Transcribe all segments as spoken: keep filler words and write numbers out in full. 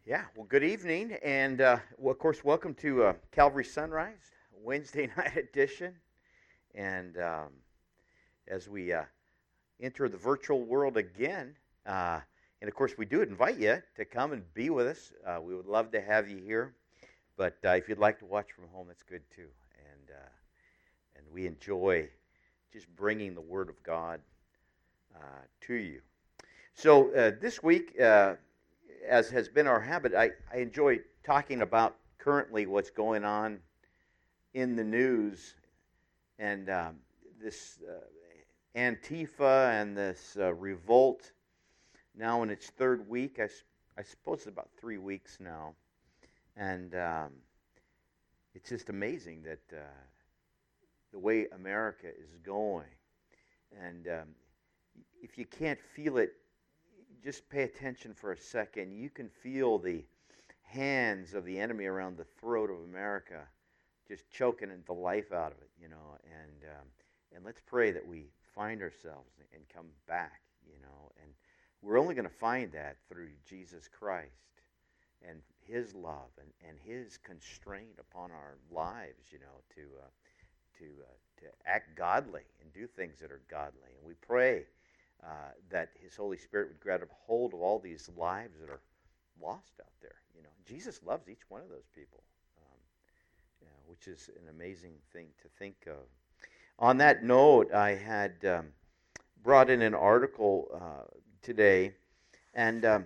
Yeah, well, good evening, and uh, well, of course, welcome to uh, Calvary Sunrise Wednesday night edition. And um, as we uh, enter the virtual world again, uh, and of course, we do invite you to come and be with us. Uh, we would love to have you here, but uh, if you'd like to watch from home, that's good too. And uh, and we enjoy just bringing the Word of God uh, to you. So uh, this week. Uh, as has been our habit, I, I enjoy talking about currently what's going on in the news and um, this uh, Antifa and this uh, revolt now in its third week. I, I suppose it's about three weeks now. And um, it's just amazing that uh, the way America is going. And um, if you can't feel it, just pay attention for a second. You can feel the hands of the enemy around the throat of America just choking the life out of it, you know. And um, and let's pray that we find ourselves and come back, you know. And we're only going to find that through Jesus Christ and His love and, and His constraint upon our lives, you know, to uh, to uh, to act godly and do things that are godly. And we pray Uh, that His Holy Spirit would grab hold of all these lives that are lost out there. You know, Jesus loves each one of those people, um, you know, which is an amazing thing to think of. On that note, I had um, brought in an article uh, today, and um,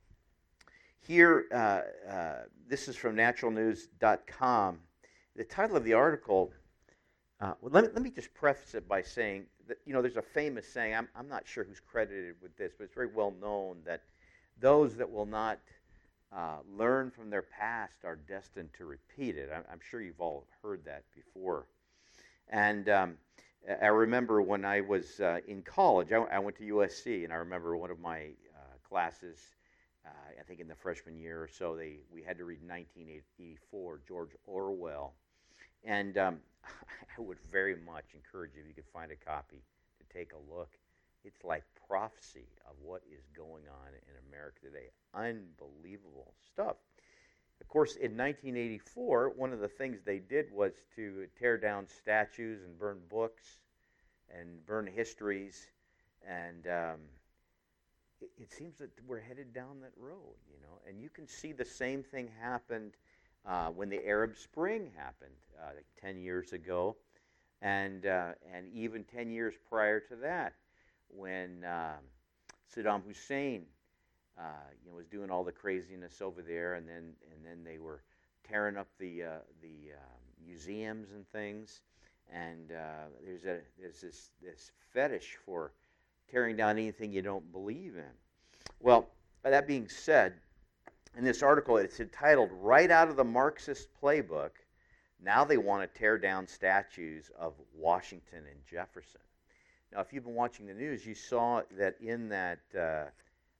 here, uh, uh, this is from natural news dot com. The title of the article, uh, well, let me, let me just preface it by saying that, you know, there's a famous saying, I'm, I'm not sure who's credited with this, but it's very well known that those that will not uh, learn from their past are destined to repeat it. I'm, I'm sure you've all heard that before. And um, I remember when I was uh, in college, I, I went to U S C, and I remember one of my uh, classes, uh, I think in the freshman year or so, they we had to read nineteen eighty-four, George Orwell. And um, I would very much encourage you, if you could find a copy, to take a look. It's like prophecy of what is going on in America today. Unbelievable stuff. Of course, in nineteen eighty-four, one of the things they did was to tear down statues and burn books and burn histories. And um, it, it seems that we're headed down that road, you know. And you can see the same thing happened Uh, when the Arab Spring happened uh, like ten years ago, and uh, and even ten years prior to that, when um, Saddam Hussein, uh, you know, was doing all the craziness over there, and then and then they were tearing up the uh, the uh, museums and things, and uh, there's a there's this this fetish for tearing down anything you don't believe in. Well, that being said, in this article, it's entitled, Right Out of the Marxist Playbook, Now They Want to Tear Down Statues of Washington and Jefferson. Now, if you've been watching the news, you saw that in that uh,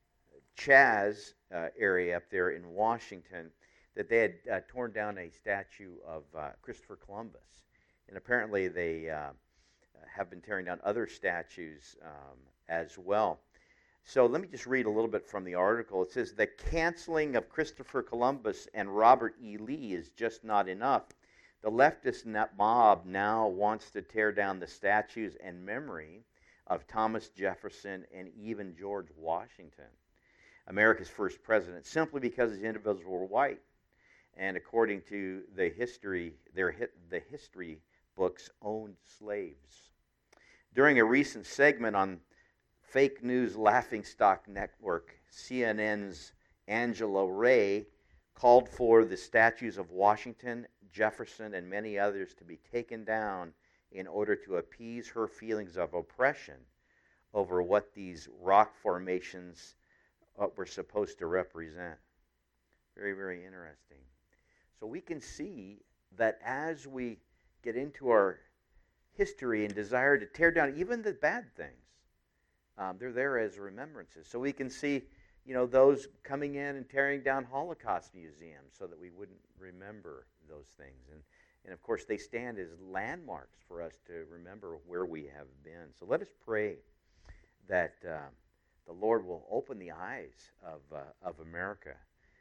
Chaz uh, area up there in Washington, that they had uh, torn down a statue of uh, Christopher Columbus. And apparently they uh, have been tearing down other statues um, as well. So let me just read a little bit from the article. It says, the canceling of Christopher Columbus and Robert E. Lee is just not enough. The leftist mob now wants to tear down the statues and memory of Thomas Jefferson and even George Washington, America's first president, simply because these individuals were white. And according to the history, their hit, the history books owned slaves. During a recent segment on Fake News Laughingstock Network, C N N's Angela Ray called for the statues of Washington, Jefferson, and many others to be taken down in order to appease her feelings of oppression over what these rock formations uh, were supposed to represent. Very, very interesting. So we can see that as we get into our history and desire to tear down even the bad things, Um, they're there as remembrances. So we can see, you know, those coming in and tearing down Holocaust museums so that we wouldn't remember those things. And, and of course, they stand as landmarks for us to remember where we have been. So let us pray that uh, the Lord will open the eyes of, uh, of America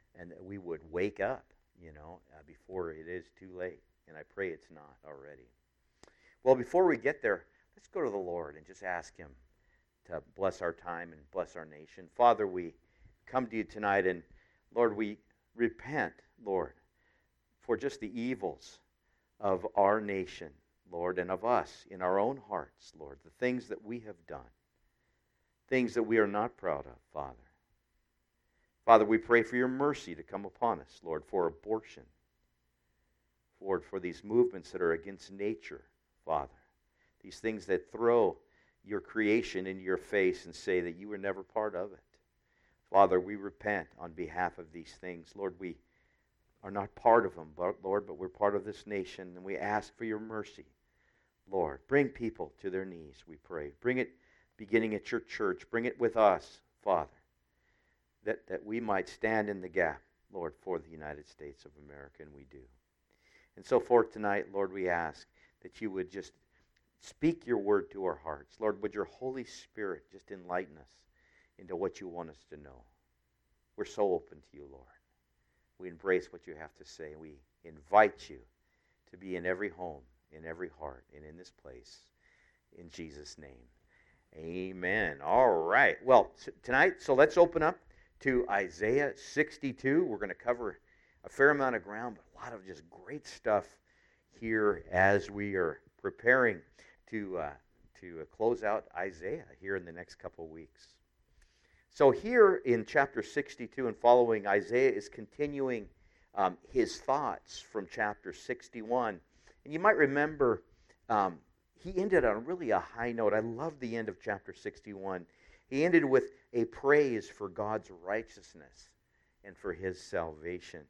and that we would wake up, you know, uh, before it is too late. And I pray it's not already. Well, before we get there, let's go to the Lord and just ask him to bless our time and bless our nation. Father, we come to you tonight, and Lord, we repent, Lord, for just the evils of our nation, Lord, and of us in our own hearts, Lord, the things that we have done, things that we are not proud of, Father. Father, we pray for your mercy to come upon us, Lord, for abortion, Lord, for these movements that are against nature, Father, these things that throw your creation in your face and say that you were never part of it. Father, we repent on behalf of these things. Lord, we are not part of them, but Lord, but we're part of this nation, and we ask for your mercy. Lord, bring people to their knees, we pray. Bring it beginning at your church. Bring it with us, Father, that, that we might stand in the gap, Lord, for the United States of America, and we do. And so forth tonight, Lord, we ask that you would just speak your word to our hearts. Lord, would your Holy Spirit just enlighten us into what you want us to know. We're so open to you, Lord. We embrace what you have to say. We invite you to be in every home, in every heart, and in this place. In Jesus' name, amen. All right. Well, so tonight, so let's open up to Isaiah sixty-two. We're going to cover a fair amount of ground, but a lot of just great stuff here as we are preparing to uh, to uh, close out Isaiah here in the next couple of weeks. So here in chapter sixty-two and following, Isaiah is continuing um, his thoughts from chapter sixty-one. And you might remember um, he ended on really a high note. I love the end of chapter sixty-one. He ended with a praise for God's righteousness and for his salvation.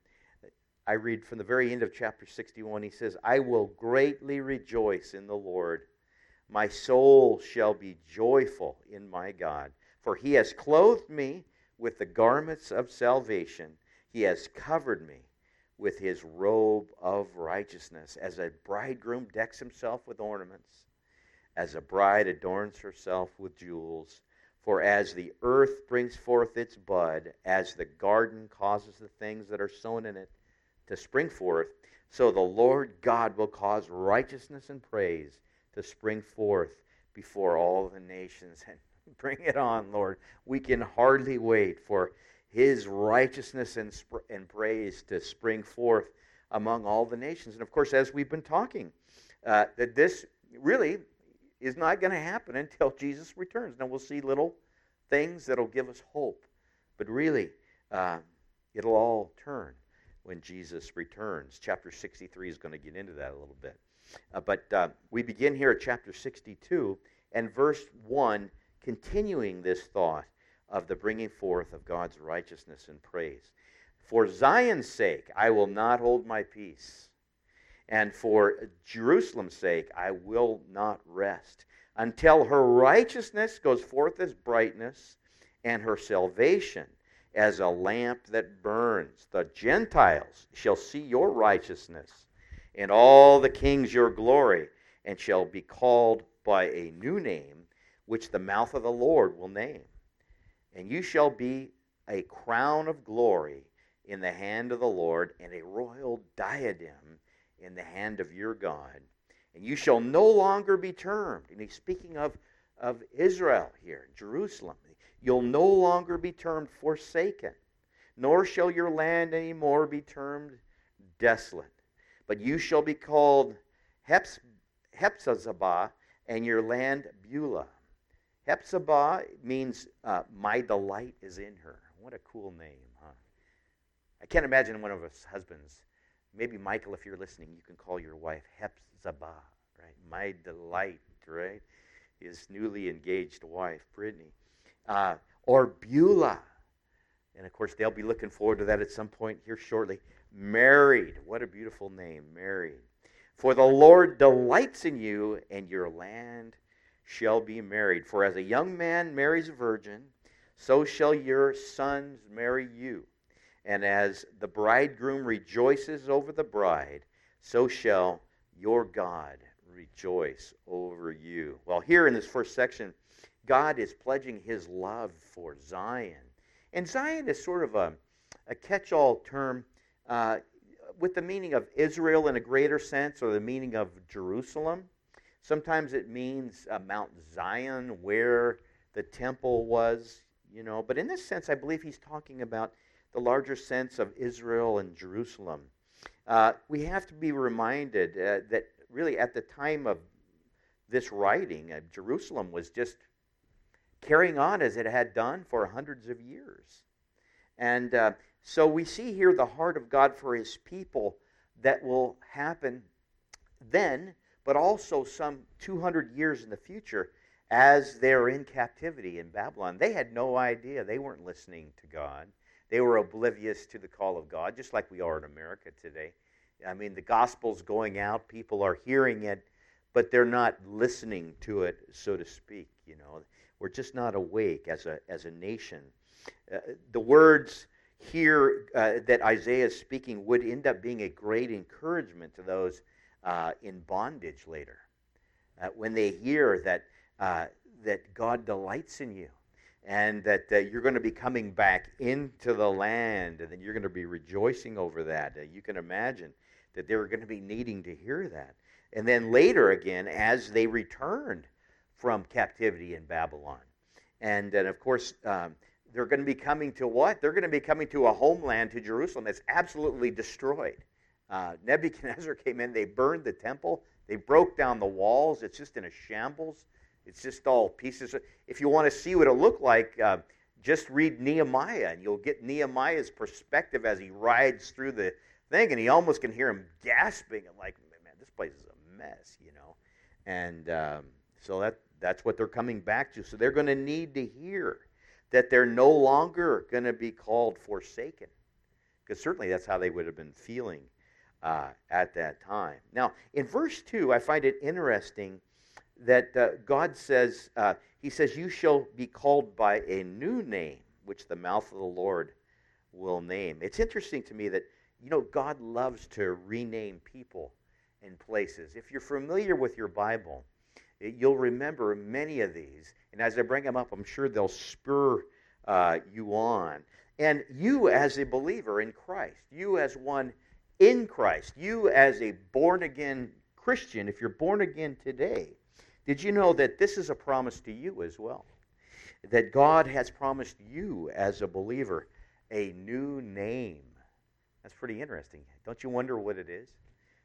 I read from the very end of chapter sixty-one, he says, I will greatly rejoice in the Lord. My soul shall be joyful in my God. For he has clothed me with the garments of salvation. He has covered me with his robe of righteousness. As a bridegroom decks himself with ornaments, as a bride adorns herself with jewels. For as the earth brings forth its bud, as the garden causes the things that are sown in it to spring forth, so the Lord God will cause righteousness and praise to spring forth before all the nations. And bring it on, Lord. We can hardly wait for his righteousness and, sp- and praise to spring forth among all the nations. And of course, as we've been talking, uh, that this really is not going to happen until Jesus returns. Now, we'll see little things that'll give us hope. But really, uh, it'll all turn when Jesus returns. Chapter sixty-three is going to get into that a little bit. Uh, but uh, we begin here at chapter sixty-two and verse one, continuing this thought of the bringing forth of God's righteousness and praise. For Zion's sake, I will not hold my peace, and for Jerusalem's sake, I will not rest, until her righteousness goes forth as brightness, and her salvation as a lamp that burns. The Gentiles shall see your righteousness, and all the kings your glory, and shall be called by a new name, which the mouth of the Lord will name. And you shall be a crown of glory in the hand of the Lord, and a royal diadem in the hand of your God. And you shall no longer be termed, and he's speaking of, of Israel here, Jerusalem. You'll no longer be termed forsaken, nor shall your land any more be termed desolate. But you shall be called Heps, Hephzibah, and your land Beulah. Hephzibah means uh, my delight is in her. What a cool name, huh? I can't imagine one of us husbands. Maybe Michael, if you're listening, you can call your wife Hephzibah, right? My delight, right? His newly engaged wife, Brittany. Uh, or Beulah. And of course, they'll be looking forward to that at some point here shortly. Married. What a beautiful name, married. For the Lord delights in you, and your land shall be married. For as a young man marries a virgin, so shall your sons marry you. And as the bridegroom rejoices over the bride, so shall your God rejoice over you. Well, here in this first section, God is pledging his love for Zion. And Zion is sort of a, a catch-all term uh, with the meaning of Israel in a greater sense, or the meaning of Jerusalem. Sometimes it means uh, Mount Zion, where the temple was, you know. But in this sense, I believe he's talking about the larger sense of Israel and Jerusalem. Uh, we have to be reminded uh, that really at the time of this writing, uh, Jerusalem was just carrying on as it had done for hundreds of years. And uh, so we see here the heart of God for his people that will happen then, but also some two hundred years in the future as they're in captivity in Babylon. They had no idea. They weren't listening to God. They were oblivious to the call of God, just like we are in America today. I mean, the gospel's going out, people are hearing it, but they're not listening to it, so to speak. You know, we're just not awake as a as a nation. Uh, the words here uh, that Isaiah is speaking would end up being a great encouragement to those uh, in bondage later, uh, when they hear that uh, that God delights in you, and that uh, you're going to be coming back into the land, and then you're going to be rejoicing over that. Uh, you can imagine that they were going to be needing to hear that. And then later again, as they returned from captivity in Babylon. And, and of course, um, they're going to be coming to what? They're going to be coming to a homeland, to Jerusalem, that's absolutely destroyed. Uh, Nebuchadnezzar came in, they burned the temple, they broke down the walls, it's just in a shambles. It's just all pieces. If you want to see what it looked like, uh, just read Nehemiah, and you'll get Nehemiah's perspective as he rides through the thing, and he almost can hear him gasping, and like, man, this place is a mess, you know. And um, so that that's what they're coming back to. So they're going to need to hear that they're no longer going to be called forsaken, because certainly that's how they would have been feeling uh, at that time. Now, in verse two, I find it interesting that uh, God says, uh, he says, you shall be called by a new name, which the mouth of the Lord will name. It's interesting to me that, you know, God loves to rename people and places. If you're familiar with your Bible, you'll remember many of these. And as I bring them up, I'm sure they'll spur uh, you on. And you as a believer in Christ, you as one in Christ, you as a born-again Christian, if you're born again today, did you know that this is a promise to you as well? That God has promised you as a believer a new name. That's pretty interesting. Don't you wonder what it is?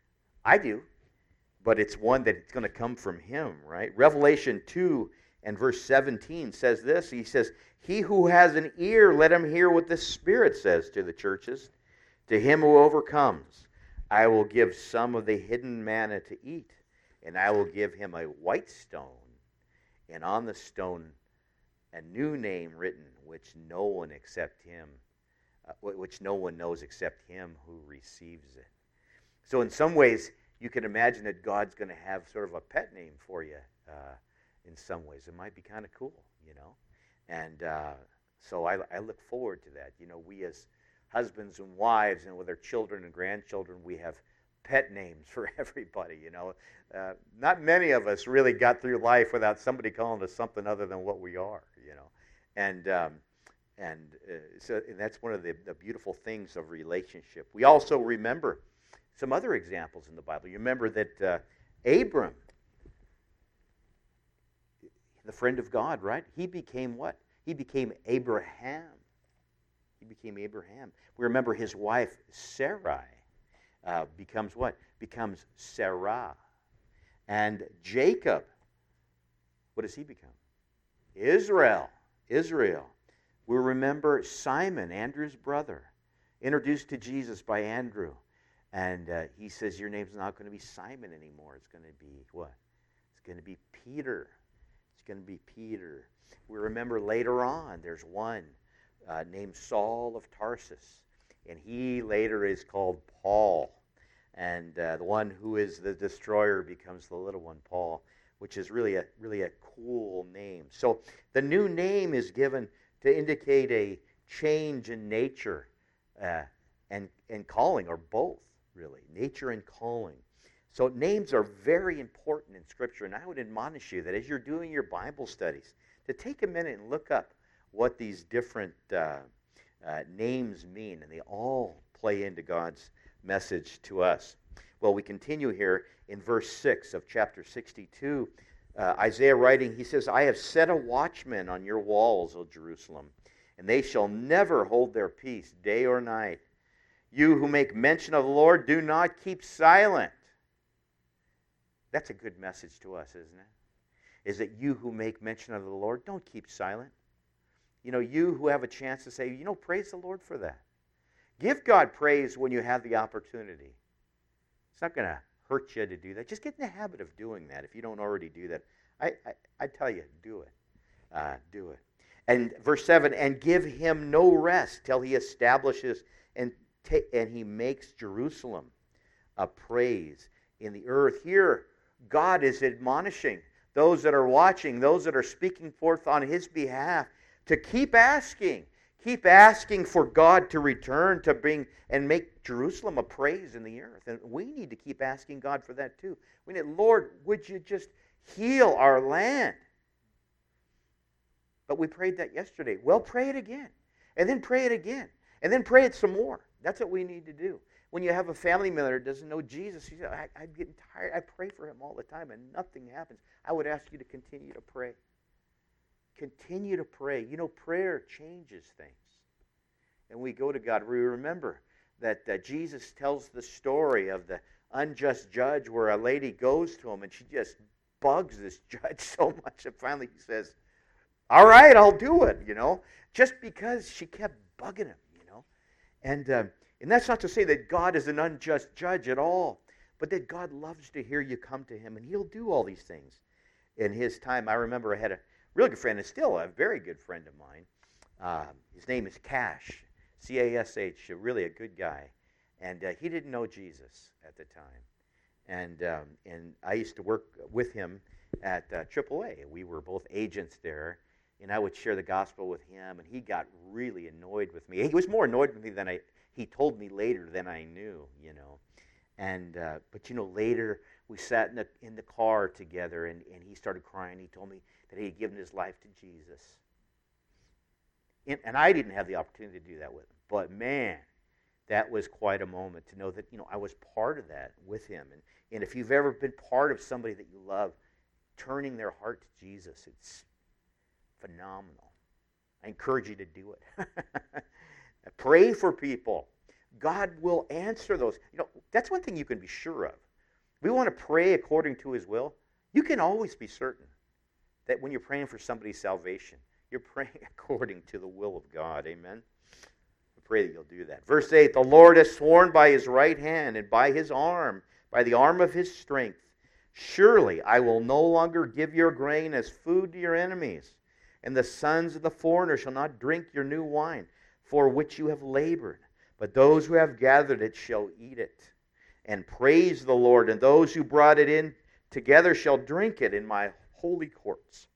I do, but it's one that's going to come from him, right? Revelation two and verse seventeen says this. He says, he who has an ear, let him hear what the Spirit says to the churches. To him who overcomes, I will give some of the hidden manna to eat, and I will give him a white stone, and on the stone a new name written, which no one except him, uh, which no one knows except him who receives it. So in some ways, you can imagine that God's going to have sort of a pet name for you uh, in some ways. It might be kind of cool, you know. And uh, so I, I look forward to that. You know, we as husbands and wives and with our children and grandchildren, we have pet names for everybody, you know. Uh, not many of us really got through life without somebody calling us something other than what we are, you know. And um, and uh, so and that's one of the, the beautiful things of relationship. We also remember some other examples in the Bible. You remember that uh, Abram, the friend of God, right? He became what? He became Abraham. He became Abraham. We remember his wife, Sarai, uh, becomes what? Becomes Sarah. And Jacob, what does he become? Israel. Israel. We remember Simon, Andrew's brother, introduced to Jesus by Andrew. And uh, he says, your name's not going to be Simon anymore. It's going to be what? It's going to be Peter. It's going to be Peter. We remember later on, there's one uh, named Saul of Tarsus. And he later is called Paul. And uh, the one who is the destroyer becomes the little one, Paul, which is really a really a cool name. So the new name is given to indicate a change in nature uh, and, and calling, or both, really, nature and calling. So names are very important in Scripture, and I would admonish you that as you're doing your Bible studies, to take a minute and look up what these different uh, uh, names mean, and they all play into God's message to us. Well, we continue here in verse six of chapter sixty-two. Uh, Isaiah writing, he says, I have set a watchman on your walls, O Jerusalem, and they shall never hold their peace day or night. You who make mention of the Lord, do not keep silent. That's a good message to us, isn't it? Is that you who make mention of the Lord, don't keep silent. You know, you who have a chance to say, you know, praise the Lord for that. Give God praise when you have the opportunity. It's not going to hurt you to do that. Just get in the habit of doing that if you don't already do that. I, I, I tell you, do it. Uh, do it. And verse seven, and give him no rest till he establishes and, ta- and he makes Jerusalem a praise in the earth. Here, God is admonishing those that are watching, those that are speaking forth on his behalf, to keep asking. Keep asking for God to return to bring and make Jerusalem a praise in the earth. And we need to keep asking God for that too. We need, Lord, would you just heal our land? But we prayed that yesterday. Well, pray it again. And then pray it again. And then pray it some more. That's what we need to do. When you have a family member that doesn't know Jesus, you say, I, I'm getting tired. I pray for him all the time and nothing happens. I would ask you to continue to pray. Continue to pray. You know, prayer changes things. And we go to God. We remember that uh, Jesus tells the story of the unjust judge where a lady goes to him and she just bugs this judge so much that finally he says, all right, I'll do it, you know, just because she kept bugging him, you know. And, uh, and that's not to say that God is an unjust judge at all, but that God loves to hear you come to him, and he'll do all these things in his time. I remember I had a real good friend, and still a very good friend of mine. Uh, his name is Cash, C A S H, really a good guy. And uh, he didn't know Jesus at the time. And um, and I used to work with him at uh, triple A. We were both agents there, and I would share the gospel with him, and he got really annoyed with me. He was more annoyed with me than I, he told me later than I knew, you know. And uh, but, you know, later we sat in the, in the car together, and, and he started crying. He told me that he had given his life to Jesus. And, and I didn't have the opportunity to do that with him. But, man, that was quite a moment to know that, you know, I was part of that with him. And, and if you've ever been part of somebody that you love, turning their heart to Jesus, it's phenomenal. I encourage you to do it. Pray for people. God will answer those. You know, that's one thing you can be sure of. We want to pray according to his will. You can always be certain that when you're praying for somebody's salvation, you're praying according to the will of God. Amen? I pray that you'll do that. Verse eight, the Lord has sworn by his right hand and by his arm, by the arm of his strength, surely I will no longer give your grain as food to your enemies, and the sons of the foreigner shall not drink your new wine, for which you have labored. But those who have gathered it shall eat it, and praise the Lord, and those who brought it in together shall drink it in my holy courts.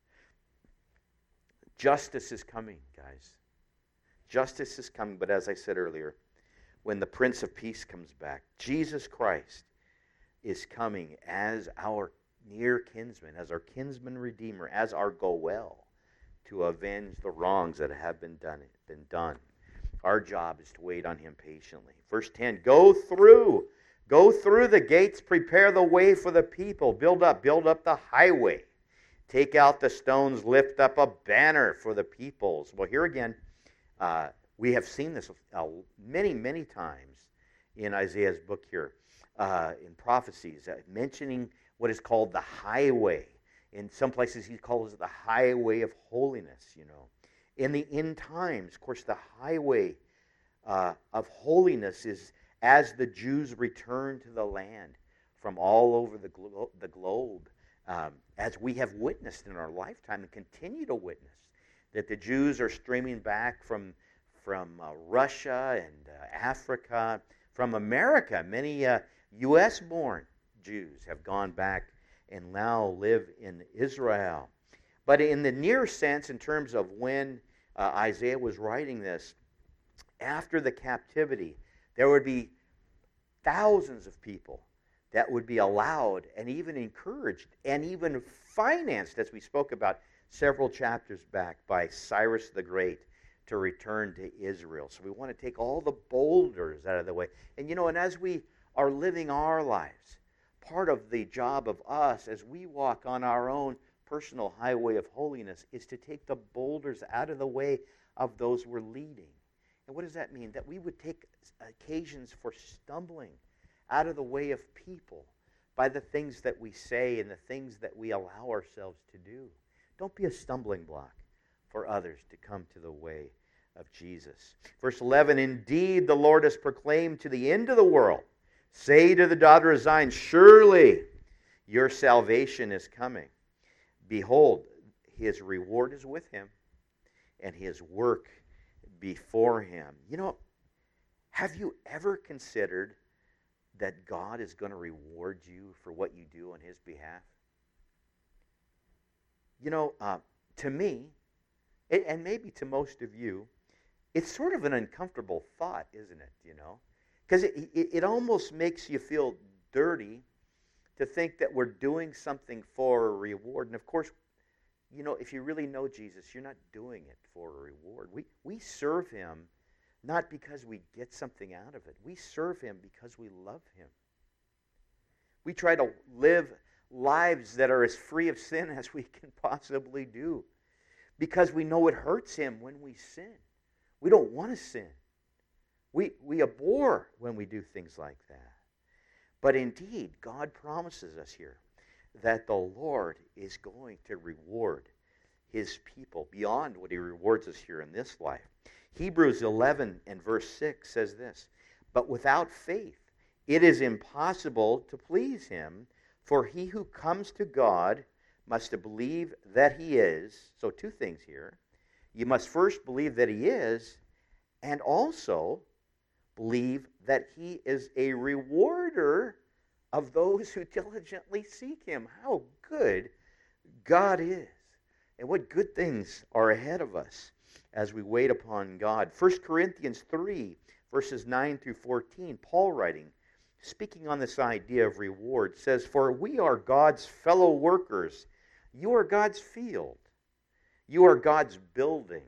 Justice is coming, guys. Justice is coming, but as I said earlier, when the Prince of Peace comes back, Jesus Christ is coming as our near kinsman, as our kinsman redeemer, as our Goel, to avenge the wrongs that have been done. Been done. Our job is to wait on him patiently. Verse ten, go through. Go through the gates, prepare the way for the people. Build up, build up the highway. Take out the stones, lift up a banner for the peoples. Well, here again, uh, we have seen this uh, many, many times in Isaiah's book here, uh, in prophecies, uh, mentioning what is called the highway. In some places he calls it the highway of holiness, you know. In the end times, of course, the highway uh, of holiness is as the Jews return to the land from all over the, glo- the globe, um, as we have witnessed in our lifetime and continue to witness, that the Jews are streaming back from, from uh, Russia and uh, Africa, from America. Many uh, U S-born Jews have gone back and now live in Israel. But in the near sense, in terms of when uh, Isaiah was writing this, after the captivity, there would be thousands of people that would be allowed and even encouraged and even financed, as we spoke about several chapters back, by Cyrus the Great, to return to Israel. So we want to take all the boulders out of the way. And you know, and as we are living our lives, part of the job of us as we walk on our own personal highway of holiness is to take the boulders out of the way of those we're leading. And what does that mean? That we would take occasions for stumbling out of the way of people by the things that we say and the things that we allow ourselves to do. Don't be a stumbling block for others to come to the way of Jesus. Verse eleven, indeed the Lord has proclaimed to the end of the world, say to the daughter of Zion, surely your salvation is coming. Behold, his reward is with him, and his work before him. You know, have you ever considered that God is going to reward you for what you do on his behalf? You know, uh, to me, and maybe to most of you, it's sort of an uncomfortable thought, isn't it, you know? Because it, it, it almost makes you feel dirty to think that we're doing something for a reward. And of course, you know, if you really know Jesus, you're not doing it for a reward. We, we serve him not because we get something out of it. We serve him because we love him. We try to live lives that are as free of sin as we can possibly do because we know it hurts him when we sin. We don't want to sin. We, we abhor when we do things like that. But indeed, God promises us here that the Lord is going to reward his people beyond what he rewards us here in this life. Hebrews eleven and verse six says this, but without faith it is impossible to please him, for he who comes to God must believe that he is. So two things here. You must first believe that he is, and also believe that he is a rewarder of those who diligently seek him. How good God is, and what good things are ahead of us as we wait upon God. First Corinthians three, verses nine through fourteen, Paul writing, speaking on this idea of reward, says, for we are God's fellow workers. You are God's field. You are God's building.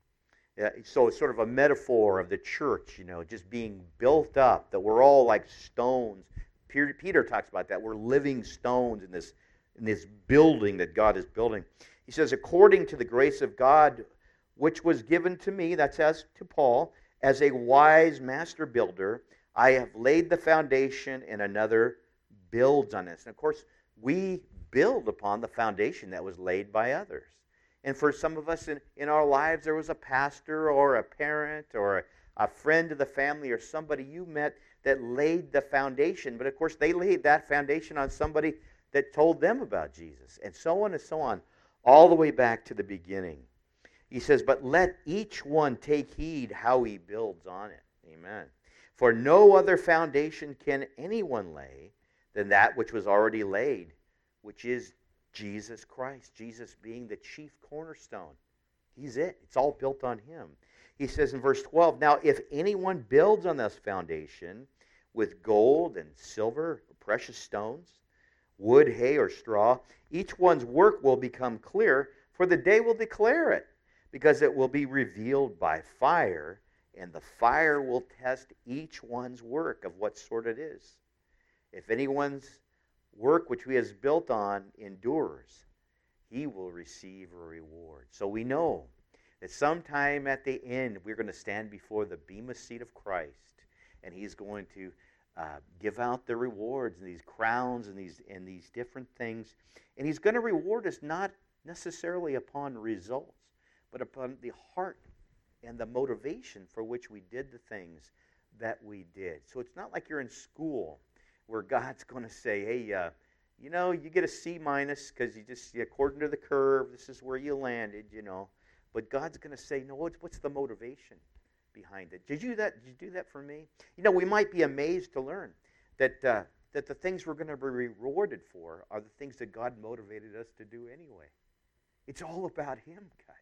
Uh, so it's sort of a metaphor of the church, you know, just being built up, that we're all like stones. Peter, Peter talks about that. We're living stones in this, in this building that God is building. He says, according to the grace of God, which was given to me, that's as to Paul, as a wise master builder, I have laid the foundation and another builds on this. And of course, we build upon the foundation that was laid by others. And for some of us in, in our lives, there was a pastor or a parent or a, a friend of the family or somebody you met that laid the foundation. But of course, they laid that foundation on somebody that told them about Jesus, and so on and so on, all the way back to the beginning. He says, but let each one take heed how he builds on it. Amen. For no other foundation can anyone lay than that which was already laid, which is Jesus Christ, Jesus being the chief cornerstone. He's it. It's all built on him. He says in verse twelve, now if anyone builds on this foundation with gold and silver, precious stones, wood, hay, or straw, each one's work will become clear, for the day will declare it, because it will be revealed by fire, and the fire will test each one's work of what sort it is. If anyone's work which he has built on endures, he will receive a reward. So we know that sometime at the end we're going to stand before the bema seat of Christ, and he's going to uh, give out the rewards and these crowns and these and these different things, and he's going to reward us not necessarily upon results, but upon the heart and the motivation for which we did the things that we did. So it's not like you're in school where God's going to say, hey, uh, you know, you get a C minus because you just, according to the curve, this is where you landed, you know. But God's going to say, no, what's, what's the motivation behind it? Did you that? Did you do that for me? You know, we might be amazed to learn that uh, that the things we're going to be rewarded for are the things that God motivated us to do anyway. It's all about him, guys.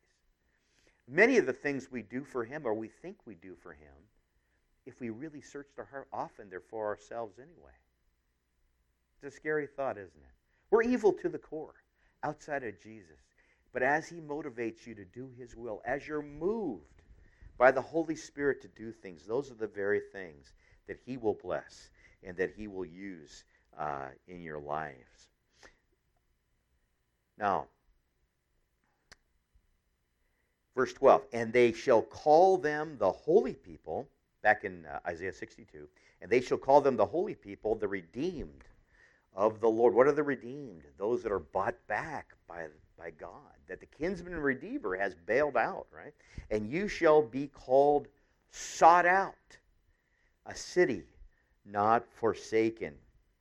Many of the things we do for him, or we think we do for him, if we really searched our heart, often they're for ourselves anyway. It's a scary thought, isn't it? We're evil to the core, outside of Jesus. But as he motivates you to do his will, as you're moved by the Holy Spirit to do things. Those are the very things that He will bless and that He will use uh, in your lives. Now, verse twelve, and they shall call them the holy people, back in uh, Isaiah sixty-two, and they shall call them the holy people, the redeemed of the Lord. What are the redeemed? Those that are bought back by, by God, that the kinsman and redeemer has bailed out, right? And you shall be called sought out, a city not forsaken.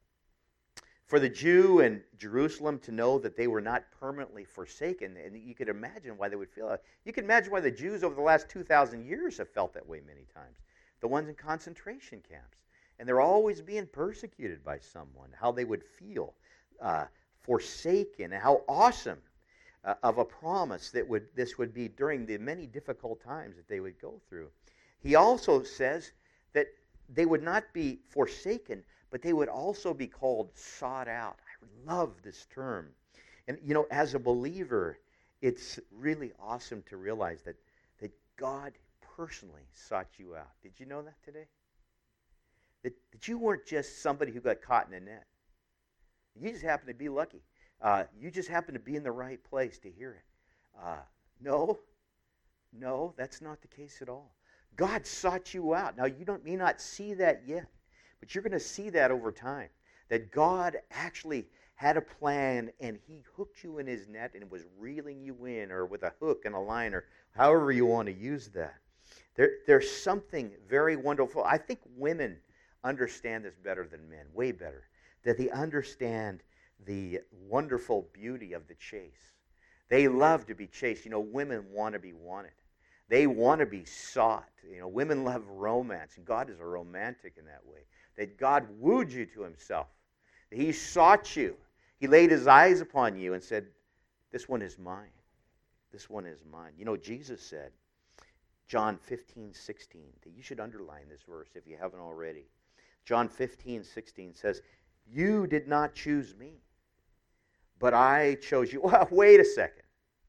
For the Jew in Jerusalem to know that they were not permanently forsaken, and you could imagine why they would feel that. You can imagine why the Jews over the last two thousand years have felt that way many times. The ones in concentration camps. And they're always being persecuted by someone, how they would feel uh, forsaken, and how awesome uh, of a promise that would this would be during the many difficult times that they would go through. He also says that they would not be forsaken, but they would also be called sought out. I love this term. And, you know, as a believer, it's really awesome to realize that, that God personally sought you out. Did you know that today? That, that you weren't just somebody who got caught in a net. You just happened to be lucky. Uh, you just happened to be in the right place to hear it. Uh, no, no, that's not the case at all. God sought you out. Now, you don't may not see that yet, but you're going to see that over time. That God actually had a plan, and He hooked you in His net and was reeling you in, or with a hook and a line, or however you want to use that. There, there's something very wonderful. I think women understand this better than men, way better. That they understand the wonderful beauty of the chase. They love to be chased. You know, women want to be wanted. They want to be sought. You know, women love romance, and God is a romantic in that way. That God wooed you to Himself. That He sought you. He laid His eyes upon you and said, this one is mine. This one is mine. You know, Jesus said, John fifteen sixteen, that you should underline this verse if you haven't already. John fifteen sixteen says, you did not choose me, but I chose you. Well, wait a second.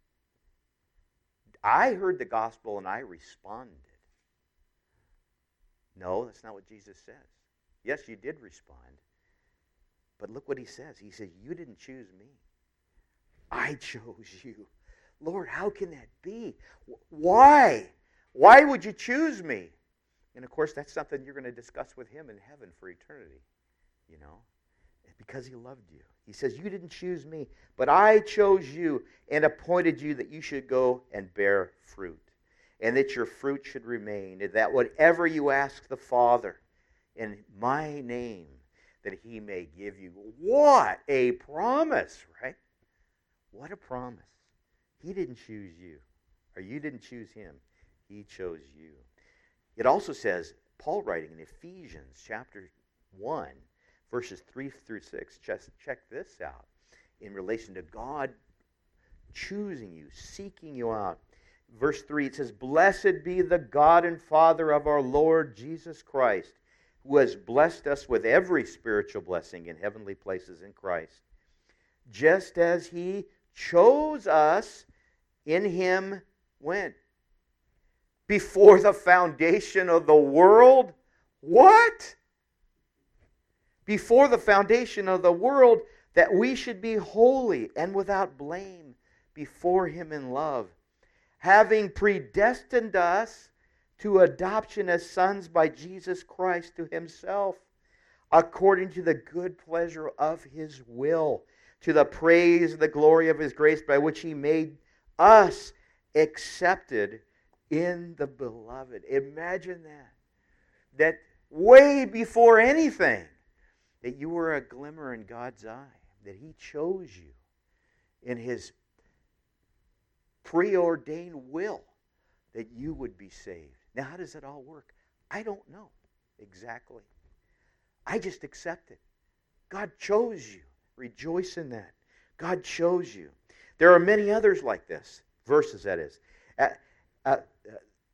I heard the gospel and I responded. No, that's not what Jesus says. Yes, you did respond. But look what He says. He says, you didn't choose me. I chose you. Lord, how can that be? Why? Why would you choose me? And of course, that's something you're going to discuss with Him in heaven for eternity. You know? Because He loved you. He says, you didn't choose me, but I chose you and appointed you that you should go and bear fruit, and that your fruit should remain, and that whatever you ask the Father in my name, that He may give you. What a promise, right? What a promise. He didn't choose you, or you didn't choose Him. He chose you. It also says, Paul writing in Ephesians chapter one, verses three through six, just check this out, in relation to God choosing you, seeking you out. Verse three, it says, blessed be the God and Father of our Lord Jesus Christ, who has blessed us with every spiritual blessing in heavenly places in Christ, just as He chose us in Him when? Before the foundation of the world? What? Before the foundation of the world, that we should be holy and without blame before Him in love, having predestined us to adoption as sons by Jesus Christ to Himself, according to the good pleasure of His will, to the praise and the glory of His grace, by which He made us accepted in the Beloved. Imagine that. That way before anything, that you were a glimmer in God's eye, that He chose you in His preordained will that you would be saved. Now, how does it all work? I don't know exactly. I just accept it. God chose you. Rejoice in that. God chose you. There are many others like this, verses that is. Uh, uh, uh,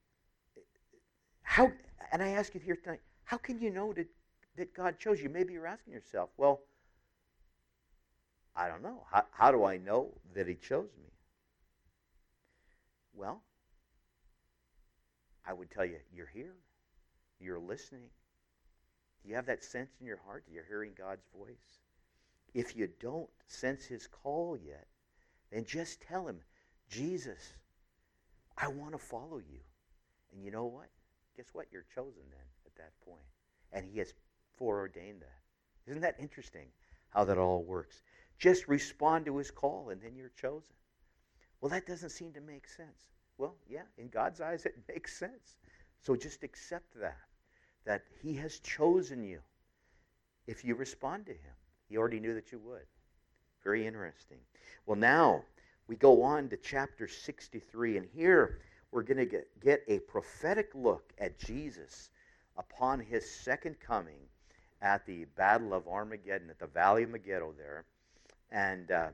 how? And I ask you here tonight, how can you know that, that God chose you? Maybe you're asking yourself, well, I don't know. How, how do I know that He chose me? Well, I would tell you, you're here. You're listening. Do you have that sense in your heart that you're hearing God's voice? If you don't sense his call yet, then just tell him, Jesus, I want to follow you. And you know what? Guess what? You're chosen then at that point. And he has foreordained that. Isn't that interesting how that all works? Just respond to his call and then you're chosen. Well, that doesn't seem to make sense. Well, yeah, in God's eyes it makes sense. So just accept that, that he has chosen you if you respond to him. He already knew that you would. Very interesting. Well, now we go on to chapter sixty-three, and here we're going to get, get a prophetic look at Jesus upon his second coming at the Battle of Armageddon, at the Valley of Megiddo there. And uh,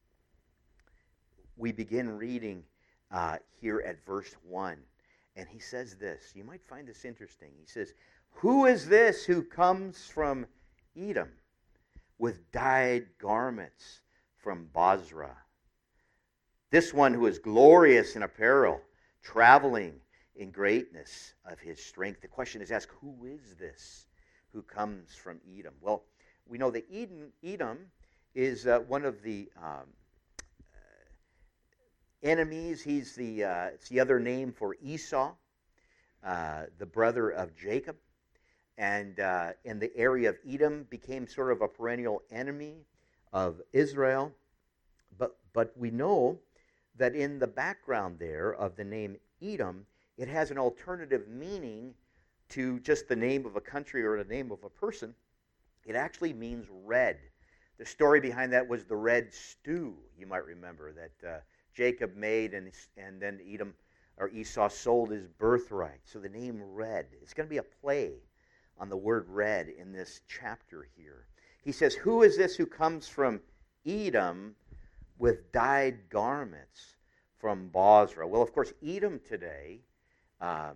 we begin reading uh, here at verse one. And he says this. You might find this interesting. He says, "Who is this who comes from Edom with dyed garments from Bozrah? This one who is glorious in apparel, traveling in greatness of his strength." The question is asked, who is this who comes from Edom? Well, we know that Edom, Edom is uh, one of the um, uh, enemies. He's the, uh, it's the other name for Esau, uh, the brother of Jacob. And uh, in the area of Edom became sort of a perennial enemy of Israel. But, but we know that in the background there of the name Edom, it has an alternative meaning to just the name of a country or the name of a person. It actually means red. The story behind that was the red stew, you might remember, that uh, Jacob made, and, and then Edom or Esau sold his birthright. So the name red. It's going to be a play on the word red in this chapter here. He says, "Who is this who comes from Edom with dyed garments from Bozrah?" Well, of course, Edom today um,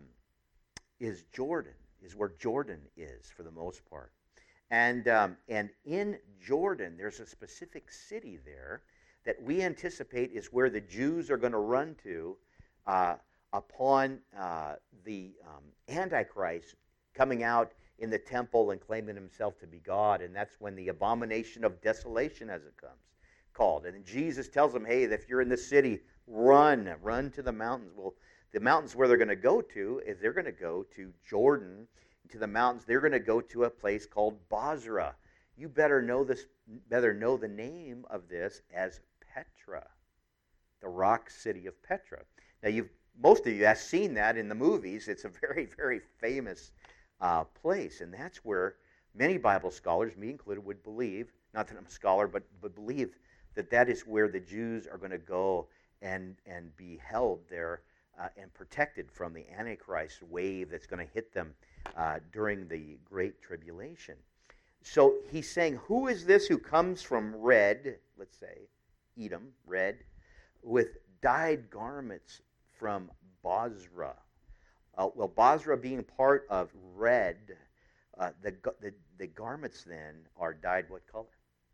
is Jordan, is where Jordan is for the most part. And, um, and in Jordan, there's a specific city there that we anticipate is where the Jews are going to run to uh, upon uh, the um, Antichrist coming out in the temple and claiming himself to be God. And that's when the abomination of desolation, as it comes, called. And Jesus tells them, hey, if you're in the city, run, run to the mountains. Well, the mountains where they're going to go to is they're going to go to Jordan, to the mountains. They're going to go to a place called Bozrah. You better know this, better know the name of this as Petra, the rock city of Petra. Now, you've most of you have seen that in the movies. It's a very, very famous uh, place, and that's where many Bible scholars, me included, would believe, not that I'm a scholar, but, but believe that that is where the Jews are going to go and, and be held there uh, and protected from the Antichrist wave that's going to hit them uh, during the Great Tribulation. So he's saying, who is this who comes from red, let's say, Edom, red, with dyed garments from Bozrah? Uh, well, Bozrah being part of red, uh, the, the, the garments then are dyed what color?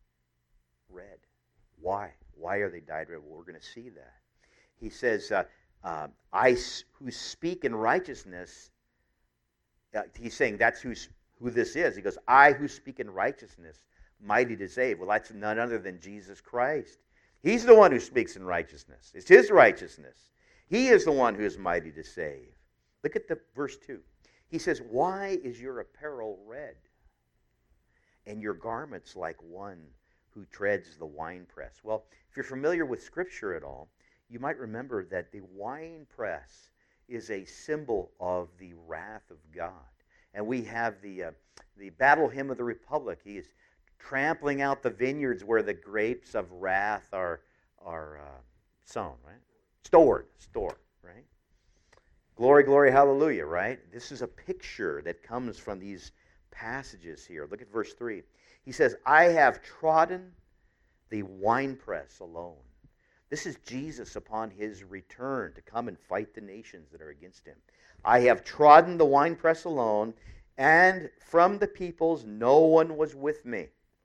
Red. Why? Why are they dyed red? Well, we're going to see that. He says, uh, uh, I who speak in righteousness, uh, he's saying that's who's, who this is. He goes, I who speak in righteousness, mighty to save. Well, that's none other than Jesus Christ. He's the one who speaks in righteousness. It's his righteousness. He is the one who is mighty to save. Look at the verse two. He says, why is your apparel red, and your garments like one who treads the winepress? Well, if you're familiar with Scripture at all, you might remember that the winepress is a symbol of the wrath of God. And we have the uh, the battle hymn of the Republic. He is trampling out the vineyards where the grapes of wrath are are uh, sown, right? Stored, stored, right? Glory, glory, hallelujah, right? This is a picture that comes from these passages here. Look at verse three. He says, I have trodden the winepress alone. This is Jesus upon his return to come and fight the nations that are against him. I have trodden the winepress alone, and from the peoples no one was with me.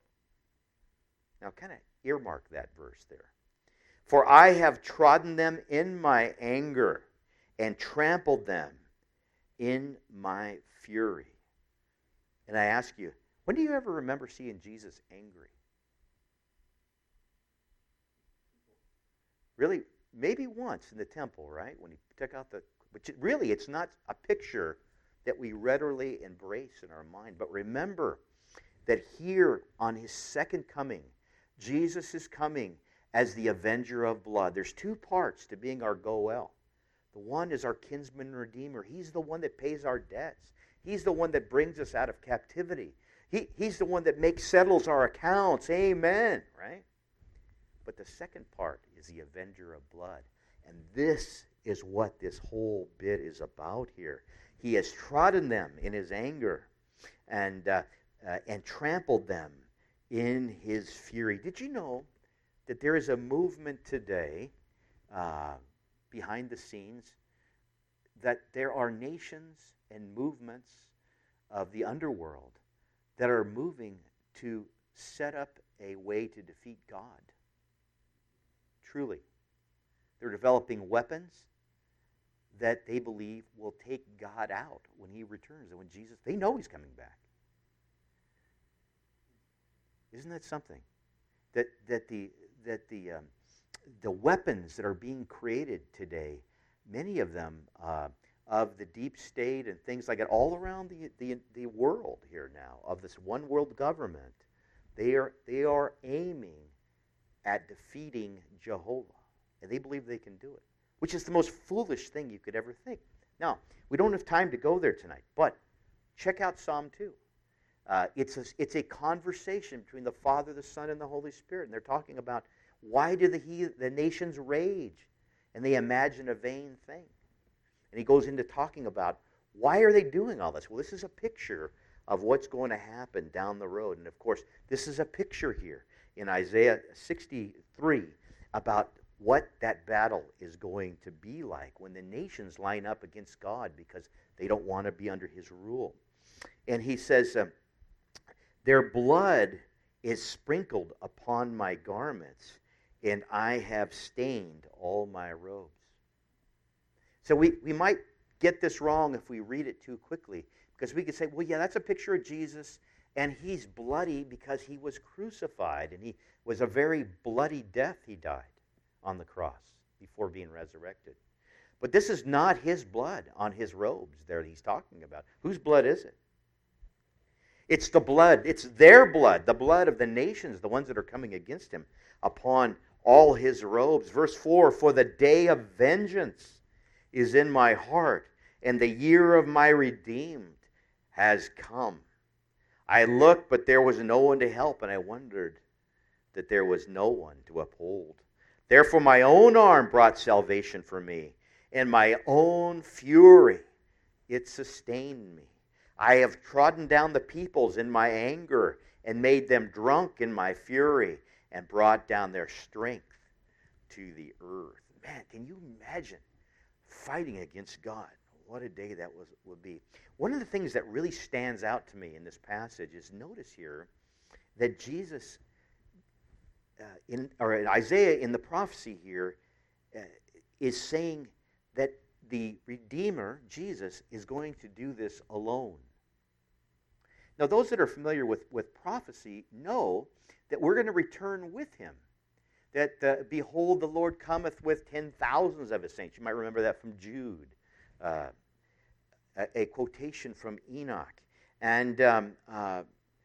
Now, kind of earmark that verse there. For I have trodden them in my anger and trampled them in my fury. And I ask you, when do you ever remember seeing Jesus angry? Really, maybe once in the temple, right? When he took out the... But really, it's not a picture that we readily embrace in our mind. But remember that here on his second coming, Jesus is coming as the avenger of blood. There's two parts to being our Goel. The one is our kinsman and redeemer. He's the one that pays our debts. He's the one that brings us out of captivity. He, he's the one that makes settles our accounts. Amen, right? But the second part is the avenger of blood. And this is what this whole bit is about here. He has trodden them in his anger and, uh, uh, and trampled them in his fury. Did you know that there is a movement today uh, behind the scenes, that there are nations and movements of the underworld that are moving to set up a way to defeat God? Truly. They're developing weapons that they believe will take God out when he returns. And when Jesus, they know he's coming back. Isn't that something? That that the that the um, the weapons that are being created today, many of them uh, of the deep state and things like that, all around the, the the world here now, of this one world government, they are they are aiming at defeating Jehovah. And they believe they can do it, which is the most foolish thing you could ever think. Now, we don't have time to go there tonight, but check out Psalm two. Uh, it's, a, it's a conversation between the Father, the Son, and the Holy Spirit. And they're talking about, why do the, he, the nations rage? And they imagine a vain thing. And he goes into talking about, why are they doing all this? Well, this is a picture of what's going to happen down the road. And of course, this is a picture here in Isaiah sixty-three about what that battle is going to be like when the nations line up against God because they don't want to be under his rule. And he says, uh, their blood is sprinkled upon my garments, and I have stained all my robes. So we, we might get this wrong if we read it too quickly, because we could say, well, yeah, that's a picture of Jesus, and he's bloody because he was crucified, and he was a very bloody death he died on the cross before being resurrected. But this is not his blood on his robes there that he's talking about. Whose blood is it? It's the blood, it's their blood, the blood of the nations, the ones that are coming against him, upon all his robes. Verse four, for the day of vengeance is in my heart, and the year of my redeemed has come. I looked, but there was no one to help, and I wondered that there was no one to uphold. Therefore my own arm brought salvation for me, and my own fury, it sustained me. I have trodden down the peoples in my anger, and made them drunk in my fury, and brought down their strength to the earth. Man, can you imagine fighting against God? What a day that was would be. One of the things that really stands out to me in this passage is, notice here that Jesus, uh, in or Isaiah in the prophecy here, uh, is saying that the Redeemer, Jesus, is going to do this alone. Now, those that are familiar with, with prophecy know that we're going to return with him. That, uh, behold, the Lord cometh with ten thousands of his saints. You might remember that from Jude, uh, a, a quotation from Enoch. And, um, uh,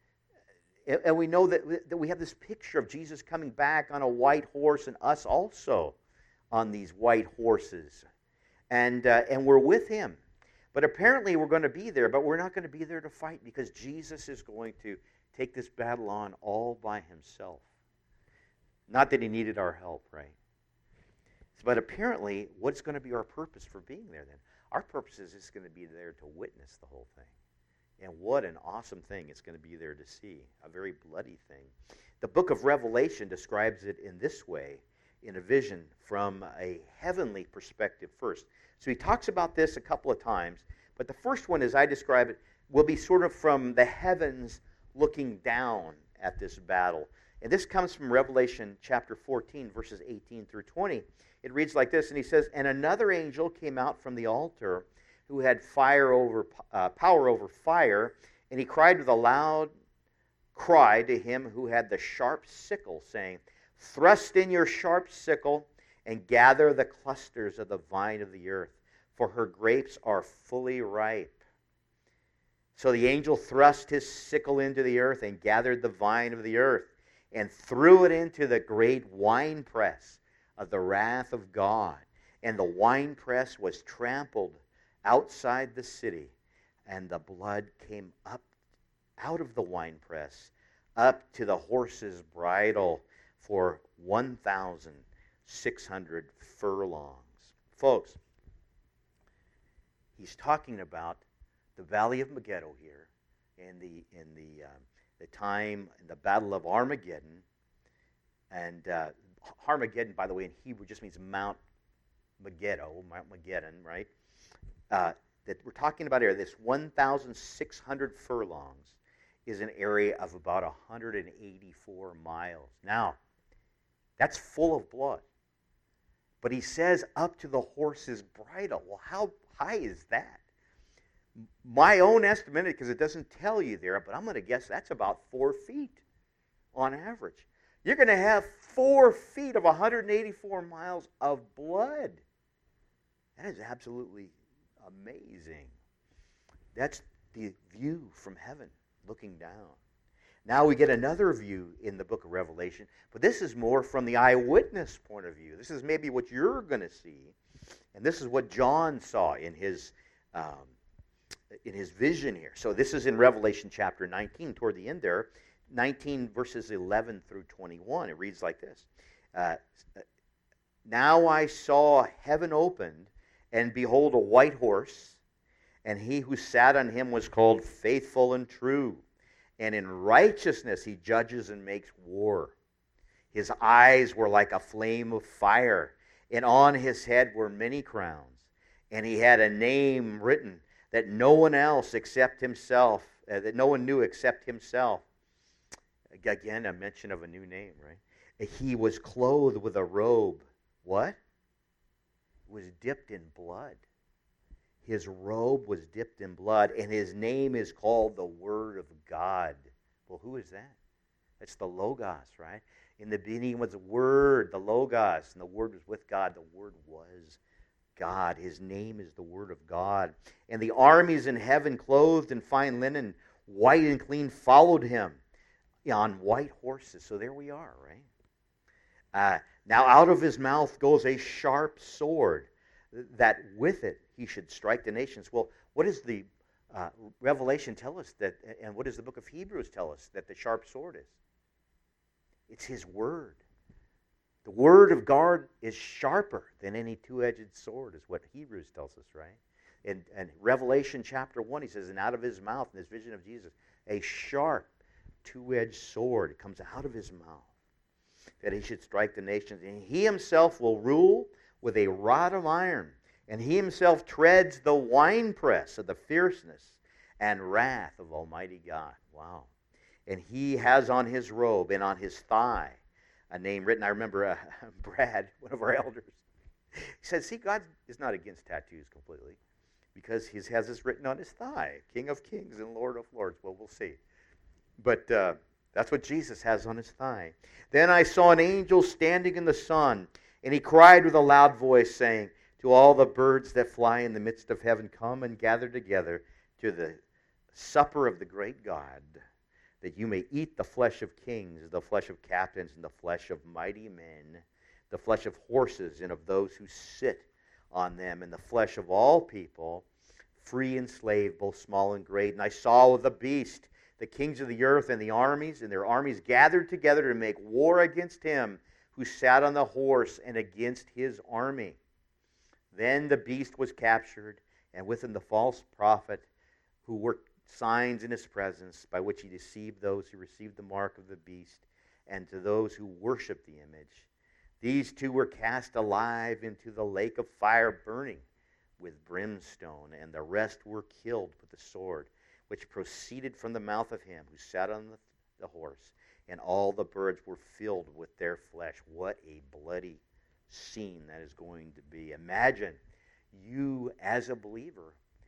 and we know that, that we have this picture of Jesus coming back on a white horse, and us also on these white horses. And, uh, and we're with him. But apparently we're going to be there, but we're not going to be there to fight, because Jesus is going to take this battle on all by himself. Not that he needed our help, right? But apparently, what's going to be our purpose for being there then? Our purpose is just going to be there to witness the whole thing. And what an awesome thing it's going to be there to see. A very bloody thing. The book of Revelation describes it in this way, in a vision from a heavenly perspective first. So he talks about this a couple of times, but the first one, as I describe it, will be sort of from the heavens looking down at this battle. And this comes from Revelation chapter fourteen, verses eighteen through twenty. It reads like this, and he says, and another angel came out from the altar, who had fire over uh, power over fire, and he cried with a loud cry to him who had the sharp sickle, saying, "Thrust in your sharp sickle and gather the clusters of the vine of the earth, for her grapes are fully ripe." So the angel thrust his sickle into the earth and gathered the vine of the earth and threw it into the great winepress of the wrath of God. And the winepress was trampled outside the city, and the blood came up out of the winepress up to the horse's bridle for one thousand six hundred furlongs. Folks, he's talking about the Valley of Megiddo here, in the in the um, the time in the Battle of Armageddon. And uh, Armageddon, by the way, in Hebrew just means Mount Megiddo, Mount Megiddon, right? Uh, that we're talking about here, this one thousand six hundred furlongs is an area of about one hundred eighty-four miles. Now, that's full of blood. But he says up to the horse's bridle. Well, how high is that? My own estimate, because it doesn't tell you there, but I'm going to guess that's about four feet on average. You're going to have four feet of one hundred eighty-four miles of blood. That is absolutely amazing. That's the view from heaven, looking down. Now we get another view in the book of Revelation, but this is more from the eyewitness point of view. This is maybe what you're going to see, and this is what John saw in his um, in his vision here. So this is in Revelation chapter nineteen, toward the end there, nineteen verses eleven through twenty-one. It reads like this. Uh, now I saw heaven opened, and behold, a white horse, and he who sat on him was called Faithful and True, and in righteousness he judges and makes war. His eyes were like a flame of fire, and on his head were many crowns, and he had a name written that no one else except himself, uh, that no one knew except himself. Again, a mention of a new name, right? He was clothed with a robe. What? It was dipped in blood. His robe was dipped in blood, and his name is called the Word of God. Well, who is that? It's the Logos, right? In the beginning was the Word, the Logos, and the Word was with God. The Word was God. His name is the Word of God. And the armies in heaven, clothed in fine linen, white and clean, followed him on white horses. So there we are, right? Uh, now out of his mouth goes a sharp sword, that with it he should strike the nations. Well, what does the uh, Revelation tell us that, and what does the book of Hebrews tell us that the sharp sword is? It's his word. The word of God is sharper than any two-edged sword, is what Hebrews tells us, right? In, in Revelation chapter one, he says, and out of his mouth, in this vision of Jesus, a sharp two-edged sword comes out of his mouth, that he should strike the nations. And he himself will rule with a rod of iron, and he himself treads the winepress of the fierceness and wrath of Almighty God. Wow. And he has on his robe and on his thigh a name written. I remember uh, Brad, one of our elders, he said, see, God is not against tattoos completely, because he has this written on his thigh, King of Kings and Lord of Lords. Well, we'll see. But uh, that's what Jesus has on his thigh. Then I saw an angel standing in the sun, and he cried with a loud voice, saying, to all the birds that fly in the midst of heaven, come and gather together to the supper of the great God, that you may eat the flesh of kings, the flesh of captains, and the flesh of mighty men, the flesh of horses and of those who sit on them, and the flesh of all people, free and slave, both small and great. And I saw the beast, the kings of the earth, and the armies, and their armies gathered together to make war against him who sat on the horse and against his army. Then the beast was captured, and with him the false prophet, who worked signs in his presence, by which he deceived those who received the mark of the beast, and to those who worshiped the image. These two were cast alive into the lake of fire burning with brimstone, and the rest were killed with the sword, which proceeded from the mouth of him who sat on the, the horse, and all the birds were filled with their flesh. What a bloody scene that is going to be. Imagine you as a believer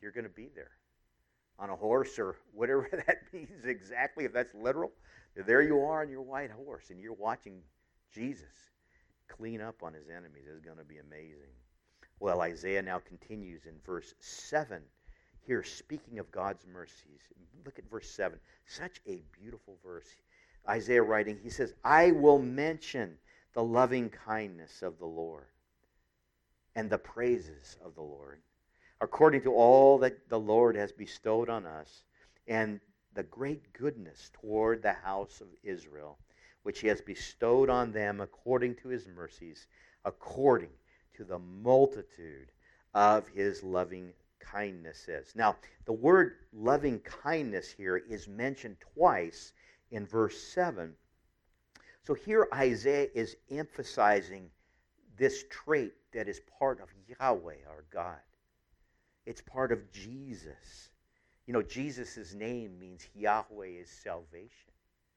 you're going to be there on a horse or whatever that means exactly, if that's literal. There you are on your white horse, and you're watching Jesus clean up on his enemies. It's going to be amazing. Well, Isaiah now continues in verse seven. Here, speaking of God's mercies, look at verse seven. Such a beautiful verse. Isaiah writing, he says, I will mention the loving kindness of the Lord and the praises of the Lord, according to all that the Lord has bestowed on us, and the great goodness toward the house of Israel, which he has bestowed on them according to his mercies, according to the multitude of his loving kindnesses. Now, the word loving kindness here is mentioned twice in verse seven. So here Isaiah is emphasizing this trait that is part of Yahweh, our God. It's part of Jesus. You know, Jesus' name means Yahweh is salvation.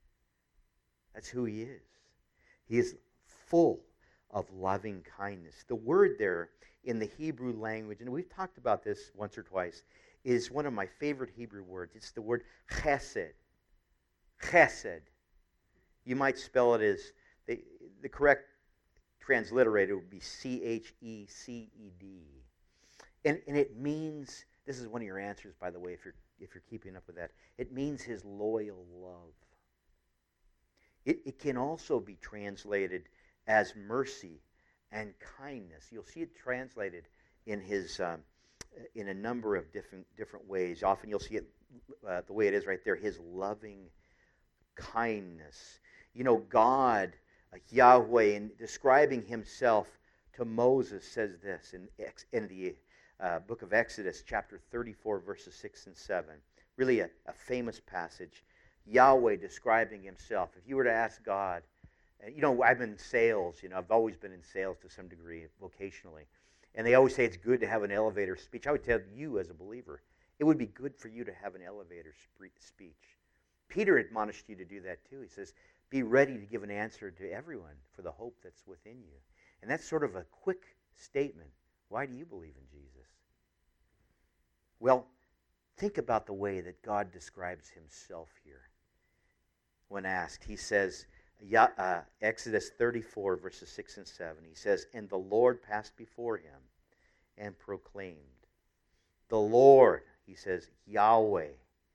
That's who he is. He is full of loving kindness. The word there in the Hebrew language, and we've talked about this once or twice, is one of my favorite Hebrew words. It's the word chesed. Chesed. You might spell it as, the, the correct transliterated would be C H E C E D. And, and it means, this is one of your answers, by the way, if you're, if you're keeping up with that. It means his loyal love. It, it can also be translated as mercy and kindness. You'll see it translated in his um, in a number of different different ways. Often you'll see it uh, the way it is right there, his loving kindness. You know, God, uh, Yahweh, in describing himself to Moses, says this in, in the uh, book of Exodus, chapter thirty-four, verses six and seven. Really a, a famous passage. Yahweh describing himself. If you were to ask God, and, you know, I've been in sales. You know, I've always been in sales to some degree, vocationally. And they always say it's good to have an elevator speech. I would tell you as a believer, it would be good for you to have an elevator sp- speech. Peter admonished you to do that too. He says, be ready to give an answer to everyone for the hope that's within you. And that's sort of a quick statement. Why do you believe in Jesus? Well, think about the way that God describes himself here. When asked, he says, Yeah, uh, Exodus thirty-four, verses six and seven. He says, and the Lord passed before him and proclaimed. The Lord, he says, Yahweh,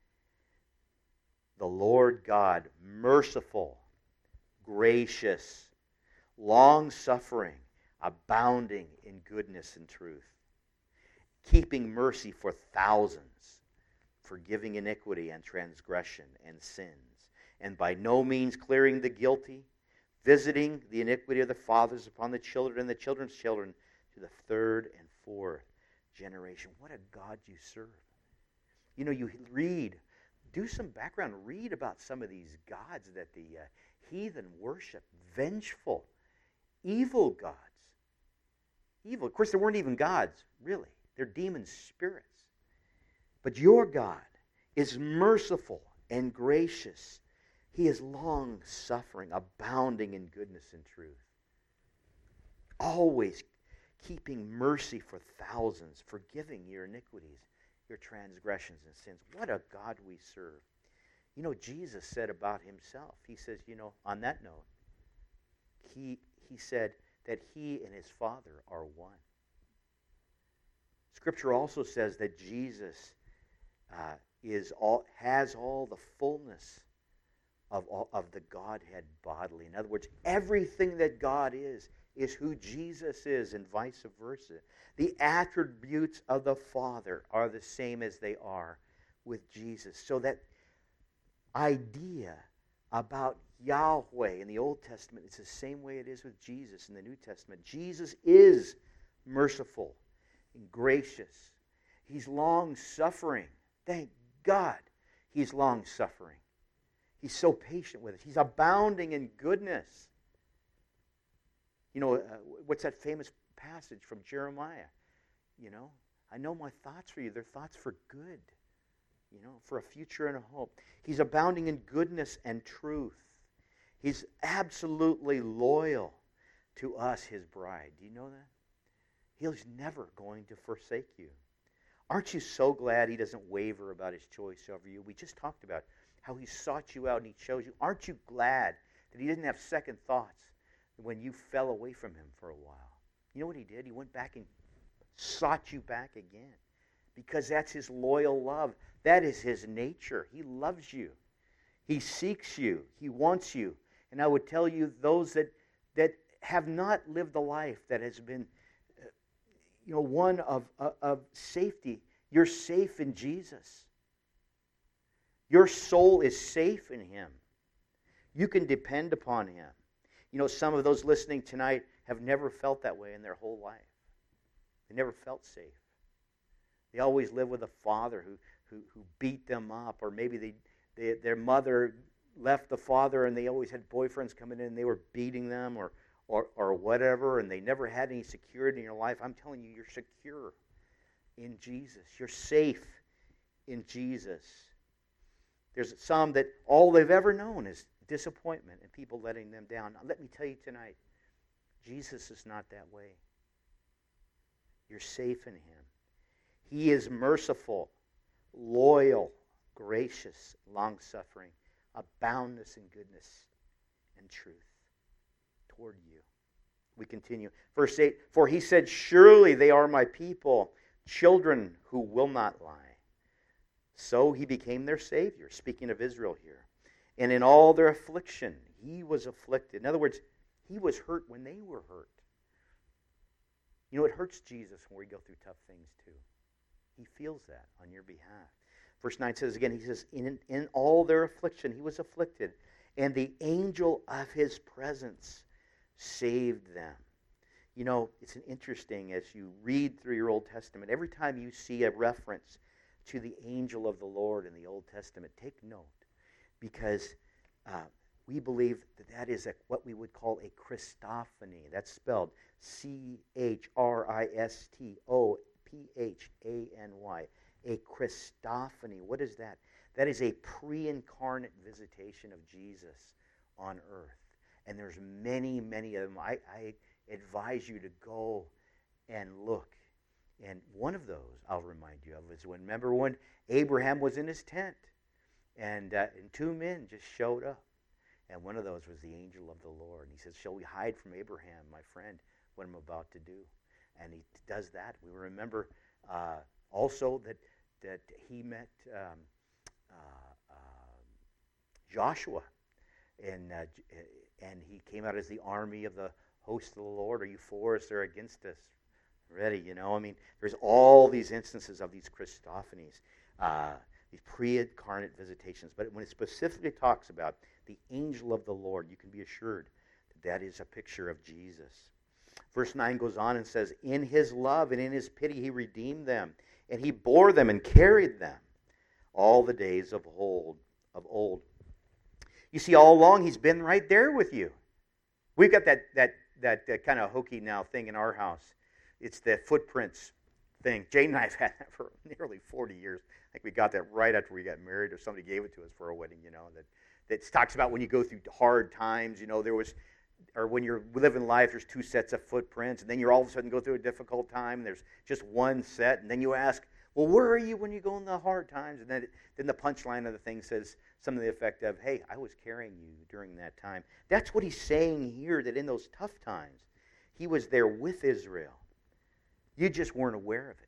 the Lord God, merciful, gracious, long-suffering, abounding in goodness and truth, keeping mercy for thousands, forgiving iniquity and transgression and sins, and by no means clearing the guilty, visiting the iniquity of the fathers upon the children and the children's children to the third and fourth generation. What a God you serve. You know, you read, do some background, read about some of these gods that the uh, heathen worship. Vengeful, evil gods. Evil. Of course, there weren't even gods, really. They're demon spirits. But your God is merciful and gracious. He is long-suffering, abounding in goodness and truth. Always keeping mercy for thousands, forgiving your iniquities, your transgressions and sins. What a God we serve. You know, Jesus said about himself, he says, you know, on that note, he, he said that he and his Father are one. Scripture also says that Jesus uh, is all has all the fullness Of, of the Godhead bodily. In other words, everything that God is, is who Jesus is, and vice versa. The attributes of the Father are the same as they are with Jesus. So that idea about Yahweh in the Old Testament, it's the same way it is with Jesus in the New Testament. Jesus is merciful and gracious. He's long-suffering. Thank God he's long-suffering. He's so patient with us. He's abounding in goodness. You know, uh, what's that famous passage from Jeremiah? You know, I know my thoughts for you. They're thoughts for good, you know, for a future and a hope. He's abounding in goodness and truth. He's absolutely loyal to us, his bride. Do you know that? He's never going to forsake you. Aren't you so glad he doesn't waver about his choice over you? We just talked about how he sought you out and he chose you. Aren't you glad that he didn't have second thoughts when you fell away from him for a while? You know what he did? He went back and sought you back again, because that's his loyal love. That is his nature. He loves you. He seeks you. He wants you. And I would tell you, those that, that have not lived a life that has been you know, one of, of, of safety. You're safe in Jesus. Your soul is safe in him. You can depend upon him. You know, some of those listening tonight have never felt that way in their whole life. They never felt safe. They always lived with a father who, who, who beat them up, or maybe they, they, their mother left the father and they always had boyfriends coming in and they were beating them, or Or, or whatever, and they never had any security in your life. I'm telling you, you're secure in Jesus. You're safe in Jesus. There's some that all they've ever known is disappointment and people letting them down. Now, let me tell you tonight, Jesus is not that way. You're safe in him. He is merciful, loyal, gracious, long-suffering, a boundless in goodness and truth toward you. We continue. Verse eight, for he said, surely they are my people, children who will not lie. So he became their Savior, speaking of Israel here. And in all their affliction, he was afflicted. In other words, he was hurt when they were hurt. You know, it hurts Jesus when we go through tough things too. He feels that on your behalf. Verse nine says again, he says, in, in all their affliction, he was afflicted, and the angel of his presence saved them. You know, it's an interesting, as you read through your Old Testament, every time you see a reference to the angel of the Lord in the Old Testament, take note, because uh, we believe that that is a, what we would call a Christophany. That's spelled C H R I S T O P H A N Y. A Christophany. What is that? That is a pre-incarnate visitation of Jesus on earth. And there's many, many of them. I, I advise you to go and look. And one of those I'll remind you of is when, remember when Abraham was in his tent, and, uh, and two men just showed up. And one of those was the angel of the Lord. And he says, shall we hide from Abraham, my friend, what I'm about to do? And he does that. We remember uh, also that, that he met um, uh, uh, Joshua. And uh, and he came out as the army of the host of the Lord. Are you for us or against us? Ready, you know. I mean, there's all these instances of these Christophanies, uh, these pre-incarnate visitations. But when it specifically talks about the angel of the Lord, you can be assured that that is a picture of Jesus. Verse nine goes on and says, in his love and in his pity he redeemed them, and he bore them and carried them all the days of old. Of old. You see, all along, he's been right there with you. We've got that that that, that kind of hokey now thing in our house. It's the footprints thing. Jane and I have had that for nearly forty years. I think we got that right after we got married, or somebody gave it to us for a wedding, you know, that, that talks about when you go through hard times, you know, there was, or when you're living life, there's two sets of footprints, and then you're all of a sudden go through a difficult time, and there's just one set, and then you ask, well, where are you when you go in the hard times? And then, then the punchline of the thing says something to the effect of, hey, I was carrying you during that time. That's what he's saying here, that in those tough times, he was there with Israel. You just weren't aware of it.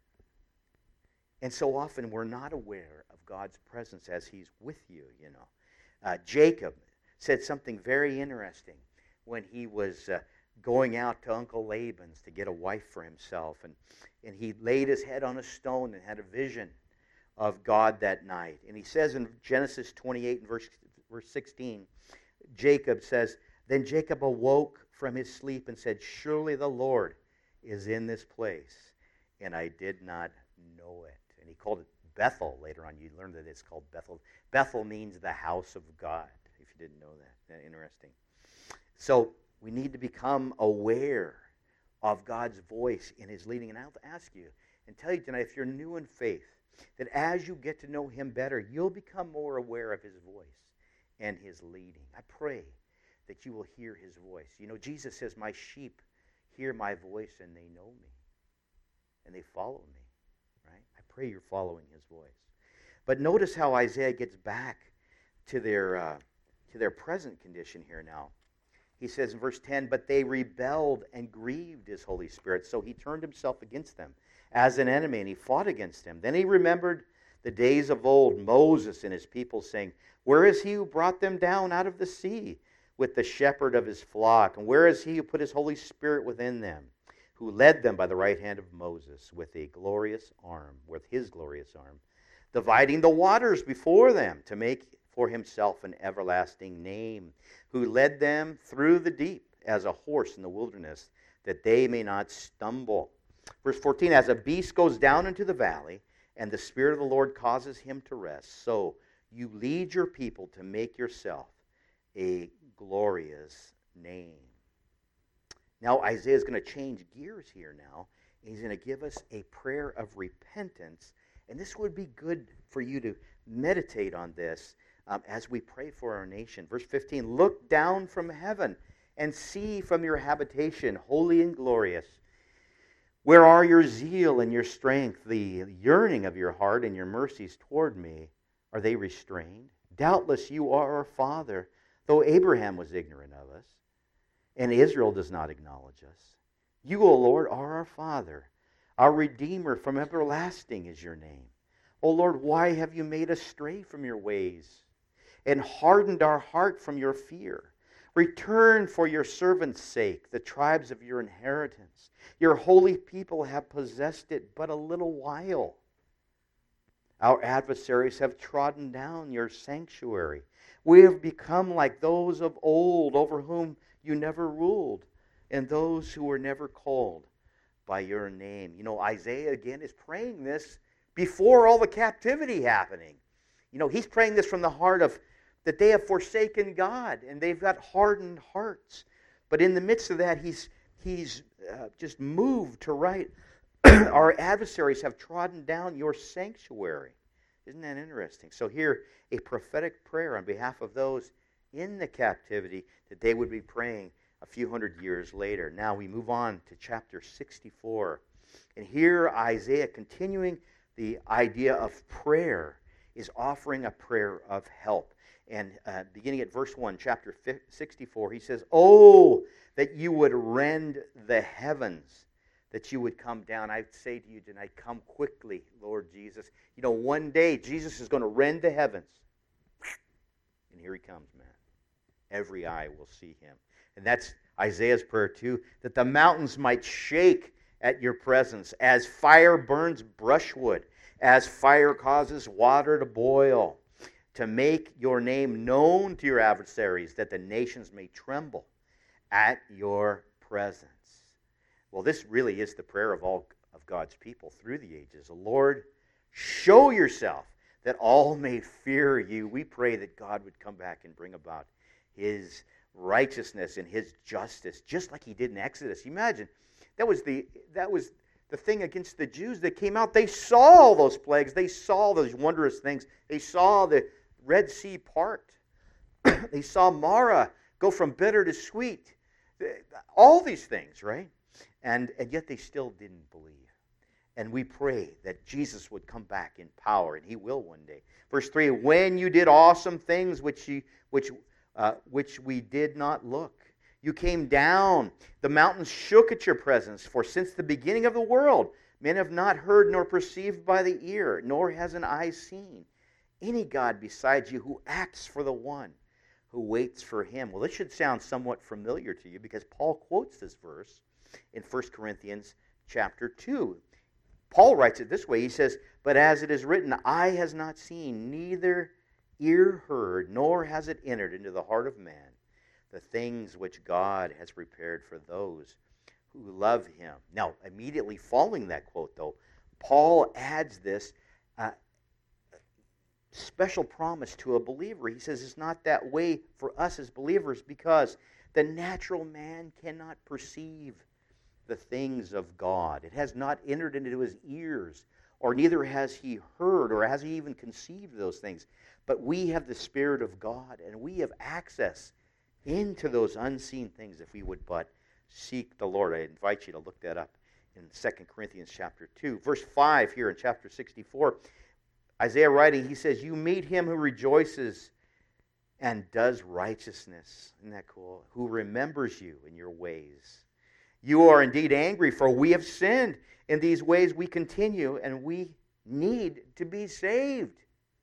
And so often we're not aware of God's presence as he's with you, you know. Uh, Jacob said something very interesting when he was uh, going out to Uncle Laban's to get a wife for himself. And, and he laid his head on a stone and had a vision of God that night. And he says in Genesis twenty-eight and verse, verse sixteen, Jacob says, then Jacob awoke from his sleep and said, surely the Lord is in this place, and I did not know it. And he called it Bethel later on. You learn that it's called Bethel. Bethel means the house of God, if you didn't know that. Isn't that interesting? So we need to become aware of God's voice in his leading. And I'll ask you and tell you tonight, if you're new in faith, that as you get to know him better, you'll become more aware of his voice and his leading. I pray that you will hear his voice. You know, Jesus says, my sheep hear my voice and they know me and they follow me, right? I pray you're following his voice. But notice how Isaiah gets back to their uh, to their present condition here now. He says in verse ten, but they rebelled and grieved his Holy Spirit, so he turned himself against them as an enemy, and he fought against them. Then he remembered the days of old, Moses and his people, saying, where is he who brought them down out of the sea with the shepherd of his flock? And where is he who put his Holy Spirit within them, who led them by the right hand of Moses with a glorious arm, with his glorious arm, dividing the waters before them to make for himself an everlasting name, who led them through the deep as a horse in the wilderness, that they may not stumble. Verse fourteen, as a beast goes down into the valley, and the Spirit of the Lord causes him to rest, so you lead your people to make yourself a glorious name. Now Isaiah is going to change gears here now. He's going to give us a prayer of repentance, and this would be good for you to meditate on this um, as we pray for our nation. Verse fifteen, look down from heaven and see from your habitation, holy and glorious. Where are your zeal and your strength, the yearning of your heart and your mercies toward me? Are they restrained? Doubtless you are our father, though Abraham was ignorant of us, and Israel does not acknowledge us. You, O Lord, are our Father. Our Redeemer from everlasting is your name. O Lord, why have you made us stray from your ways and hardened our heart from your fear? Return for your servant's sake, the tribes of your inheritance. Your holy people have possessed it but a little while. Our adversaries have trodden down your sanctuary. We have become like those of old, over whom you never ruled, and those who were never called by your name. You know, Isaiah, again, is praying this before all the captivity happening. You know, he's praying this from the heart of that they have forsaken God, and they've got hardened hearts. But in the midst of that, he's, he's uh, just moved to write, our adversaries have trodden down your sanctuary. Isn't that interesting? So here, a prophetic prayer on behalf of those in the captivity that they would be praying a few hundred years later. Now we move on to chapter sixty-four. And here Isaiah, continuing the idea of prayer, is offering a prayer of help. And uh, beginning at verse one, chapter sixty-four, he says, oh, that you would rend the heavens, that you would come down. I say to you tonight, come quickly, Lord Jesus. You know, one day Jesus is going to rend the heavens. And here he comes, man. Every eye will see him. And that's Isaiah's prayer too, that the mountains might shake at your presence, as fire burns brushwood, as fire causes water to boil, to make your name known to your adversaries, that the nations may tremble at your presence. Well, this really is the prayer of all of God's people through the ages. Lord, show yourself that all may fear you. We pray that God would come back and bring about his righteousness and his justice, just like he did in Exodus. Imagine, that was the that was the thing against the Jews that came out. They saw all those plagues. They saw those wondrous things. They saw the Red Sea part. They saw Mara go from bitter to sweet. All these things, right? And, and yet they still didn't believe. And we pray that Jesus would come back in power, and he will one day. Verse three, when you did awesome things which, you, which, uh, which we did not look. You came down. The mountains shook at your presence. For since the beginning of the world, men have not heard nor perceived by the ear, nor has an eye seen any God besides you who acts for the one who waits for him. Well, this should sound somewhat familiar to you because Paul quotes this verse in First Corinthians chapter two. Paul writes it this way. He says, but as it is written, eye has not seen, neither ear heard, nor has it entered into the heart of man the things which God has prepared for those who love him. Now, immediately following that quote, though, Paul adds this uh, special promise to a believer. He says it's not that way for us as believers because the natural man cannot perceive the things of God. It has not entered into his ears, or neither has he heard, or has he even conceived those things. But we have the Spirit of God, and we have access into those unseen things if we would but seek the Lord. I invite you to look that up in Second Corinthians chapter two. Verse five here in chapter sixty-four, Isaiah writing, he says, you meet him who rejoices and does righteousness. Isn't that cool? Who remembers you in your ways. You are indeed angry, for we have sinned. In these ways we continue, and we need to be saved.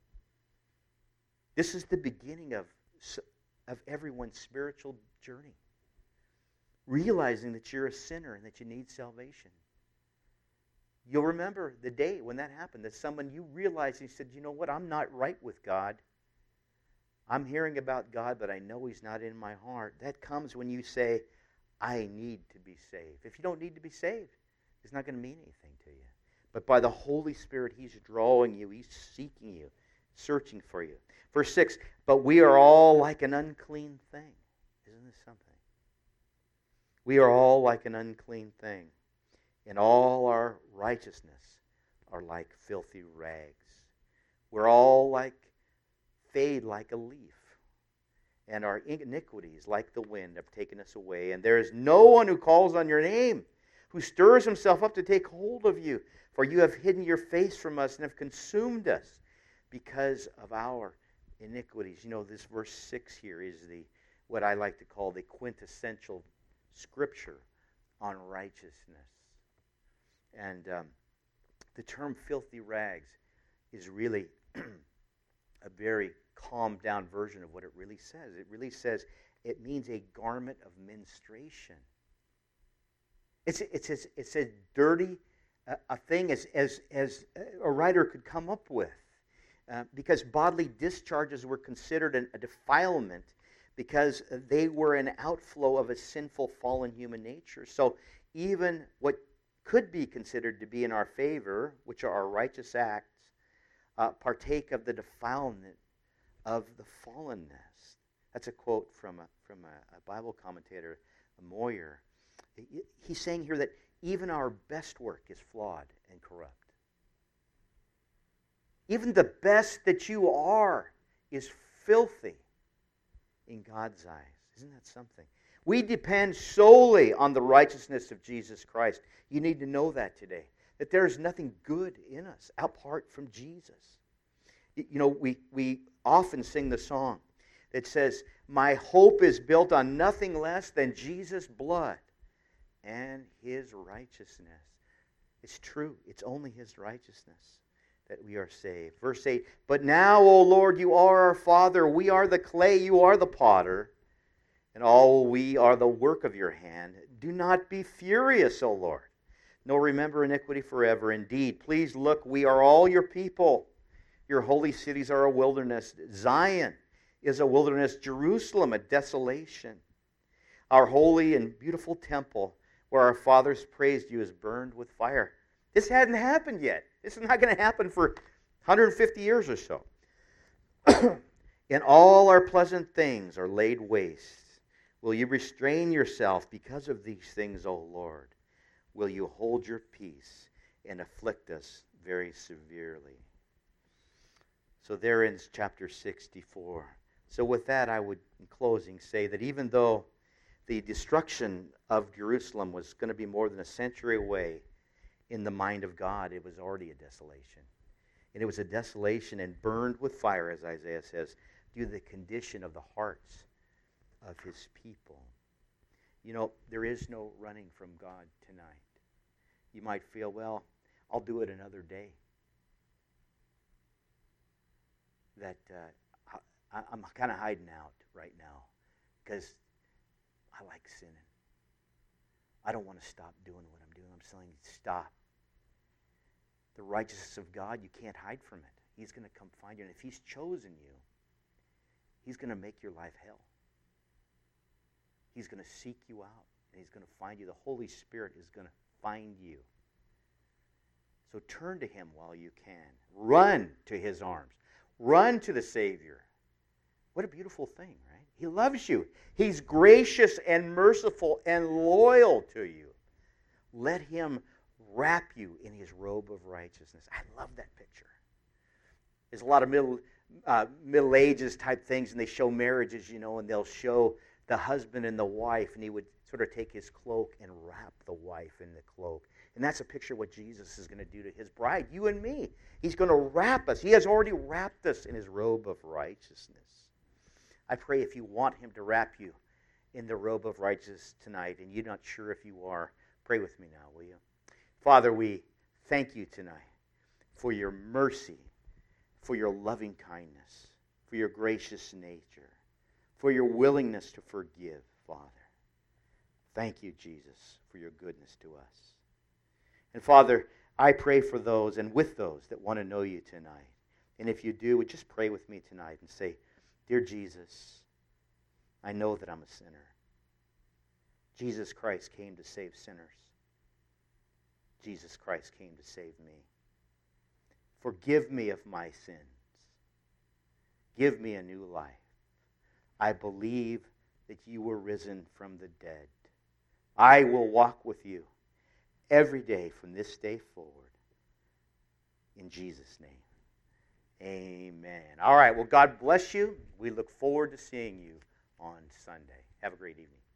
This is the beginning of, of everyone's spiritual journey. Realizing that you're a sinner and that you need salvation. You'll remember the day when that happened, that someone you realized, he said, you know what, I'm not right with God. I'm hearing about God, but I know He's not in my heart. That comes when you say, I need to be saved. If you don't need to be saved, it's not going to mean anything to you. But by the Holy Spirit, He's drawing you. He's seeking you, searching for you. Verse six, but we are all like an unclean thing. Isn't this something? We are all like an unclean thing, and all our righteousness are like filthy rags. We're all like fade like a leaf, and our iniquities, like the wind, have taken us away. And there is no one who calls on your name, who stirs himself up to take hold of you. For you have hidden your face from us and have consumed us because of our iniquities. You know, this verse six here is the what I like to call the quintessential scripture on righteousness. And um, the term filthy rags is really a very calmed down version of what it really says. It really says it means a garment of menstruation. It's it's it's, it's as dirty a, a thing as, as as a writer could come up with, uh, because bodily discharges were considered an, a defilement because they were an outflow of a sinful, fallen human nature. So even what could be considered to be in our favor, which are our righteous acts, uh, partake of the defilement of the fallenness. That's a quote from a, from a, a Bible commentator, Moyer. He's saying here that even our best work is flawed and corrupt. Even the best that you are is filthy in God's eyes. Isn't that something? We depend solely on the righteousness of Jesus Christ. You need to know that today, that there is nothing good in us apart from Jesus. You know, we, we often sing the song that says, my hope is built on nothing less than Jesus' blood and His righteousness. It's true. It's only His righteousness that we are saved. Verse eight, but now, O Lord, you are our Father. We are the clay, you are the potter, and all we are the work of your hand. Do not be furious, O Lord, nor remember iniquity forever. Indeed, please look, we are all your people. Your holy cities are a wilderness. Zion is a wilderness. Jerusalem, a desolation. Our holy and beautiful temple, where our fathers praised you, is burned with fire. This hadn't happened yet. This is not going to happen for one hundred fifty years or so. And all our pleasant things are laid waste. Will you restrain yourself because of these things, O Lord? Will you hold your peace and afflict us very severely? So there ends chapter sixty-four. So with that, I would, in closing, say that even though the destruction of Jerusalem was going to be more than a century away, in the mind of God, it was already a desolation. And it was a desolation and burned with fire, as Isaiah says, due to the condition of the hearts of His people. You know, there is no running from God tonight. You might feel, well, I'll do it another day. That uh, I, I'm kind of hiding out right now because I like sinning. I don't want to stop doing what I'm doing. I'm saying stop. The righteousness of God, you can't hide from it. He's going to come find you. And if He's chosen you, He's going to make your life hell. He's going to seek you out, and He's going to find you. The Holy Spirit is going to find you. So turn to Him while you can. Run to His arms. Run to the Savior. What a beautiful thing, right? He loves you. He's gracious and merciful and loyal to you. Let Him wrap you in His robe of righteousness. I love that picture. There's a lot of middle uh, Middle Ages type things, and they show marriages, you know, and they'll show the husband and the wife, and he would sort of take his cloak and wrap the wife in the cloak. And that's a picture of what Jesus is going to do to his bride, you and me. He's going to wrap us. He has already wrapped us in his robe of righteousness. I pray if you want him to wrap you in the robe of righteousness tonight, and you're not sure if you are, pray with me now, will you? Father, we thank you tonight for your mercy, for your loving kindness, for your gracious nature, for your willingness to forgive, Father. Thank you, Jesus, for your goodness to us. And Father, I pray for those and with those that want to know you tonight. And if you do, would just pray with me tonight and say, Dear Jesus, I know that I'm a sinner. Jesus Christ came to save sinners. Jesus Christ came to save me. Forgive me of my sins. Give me a new life. I believe that you were risen from the dead. I will walk with you every day from this day forward. In Jesus' name, amen. All right, well, God bless you. We look forward to seeing you on Sunday. Have a great evening.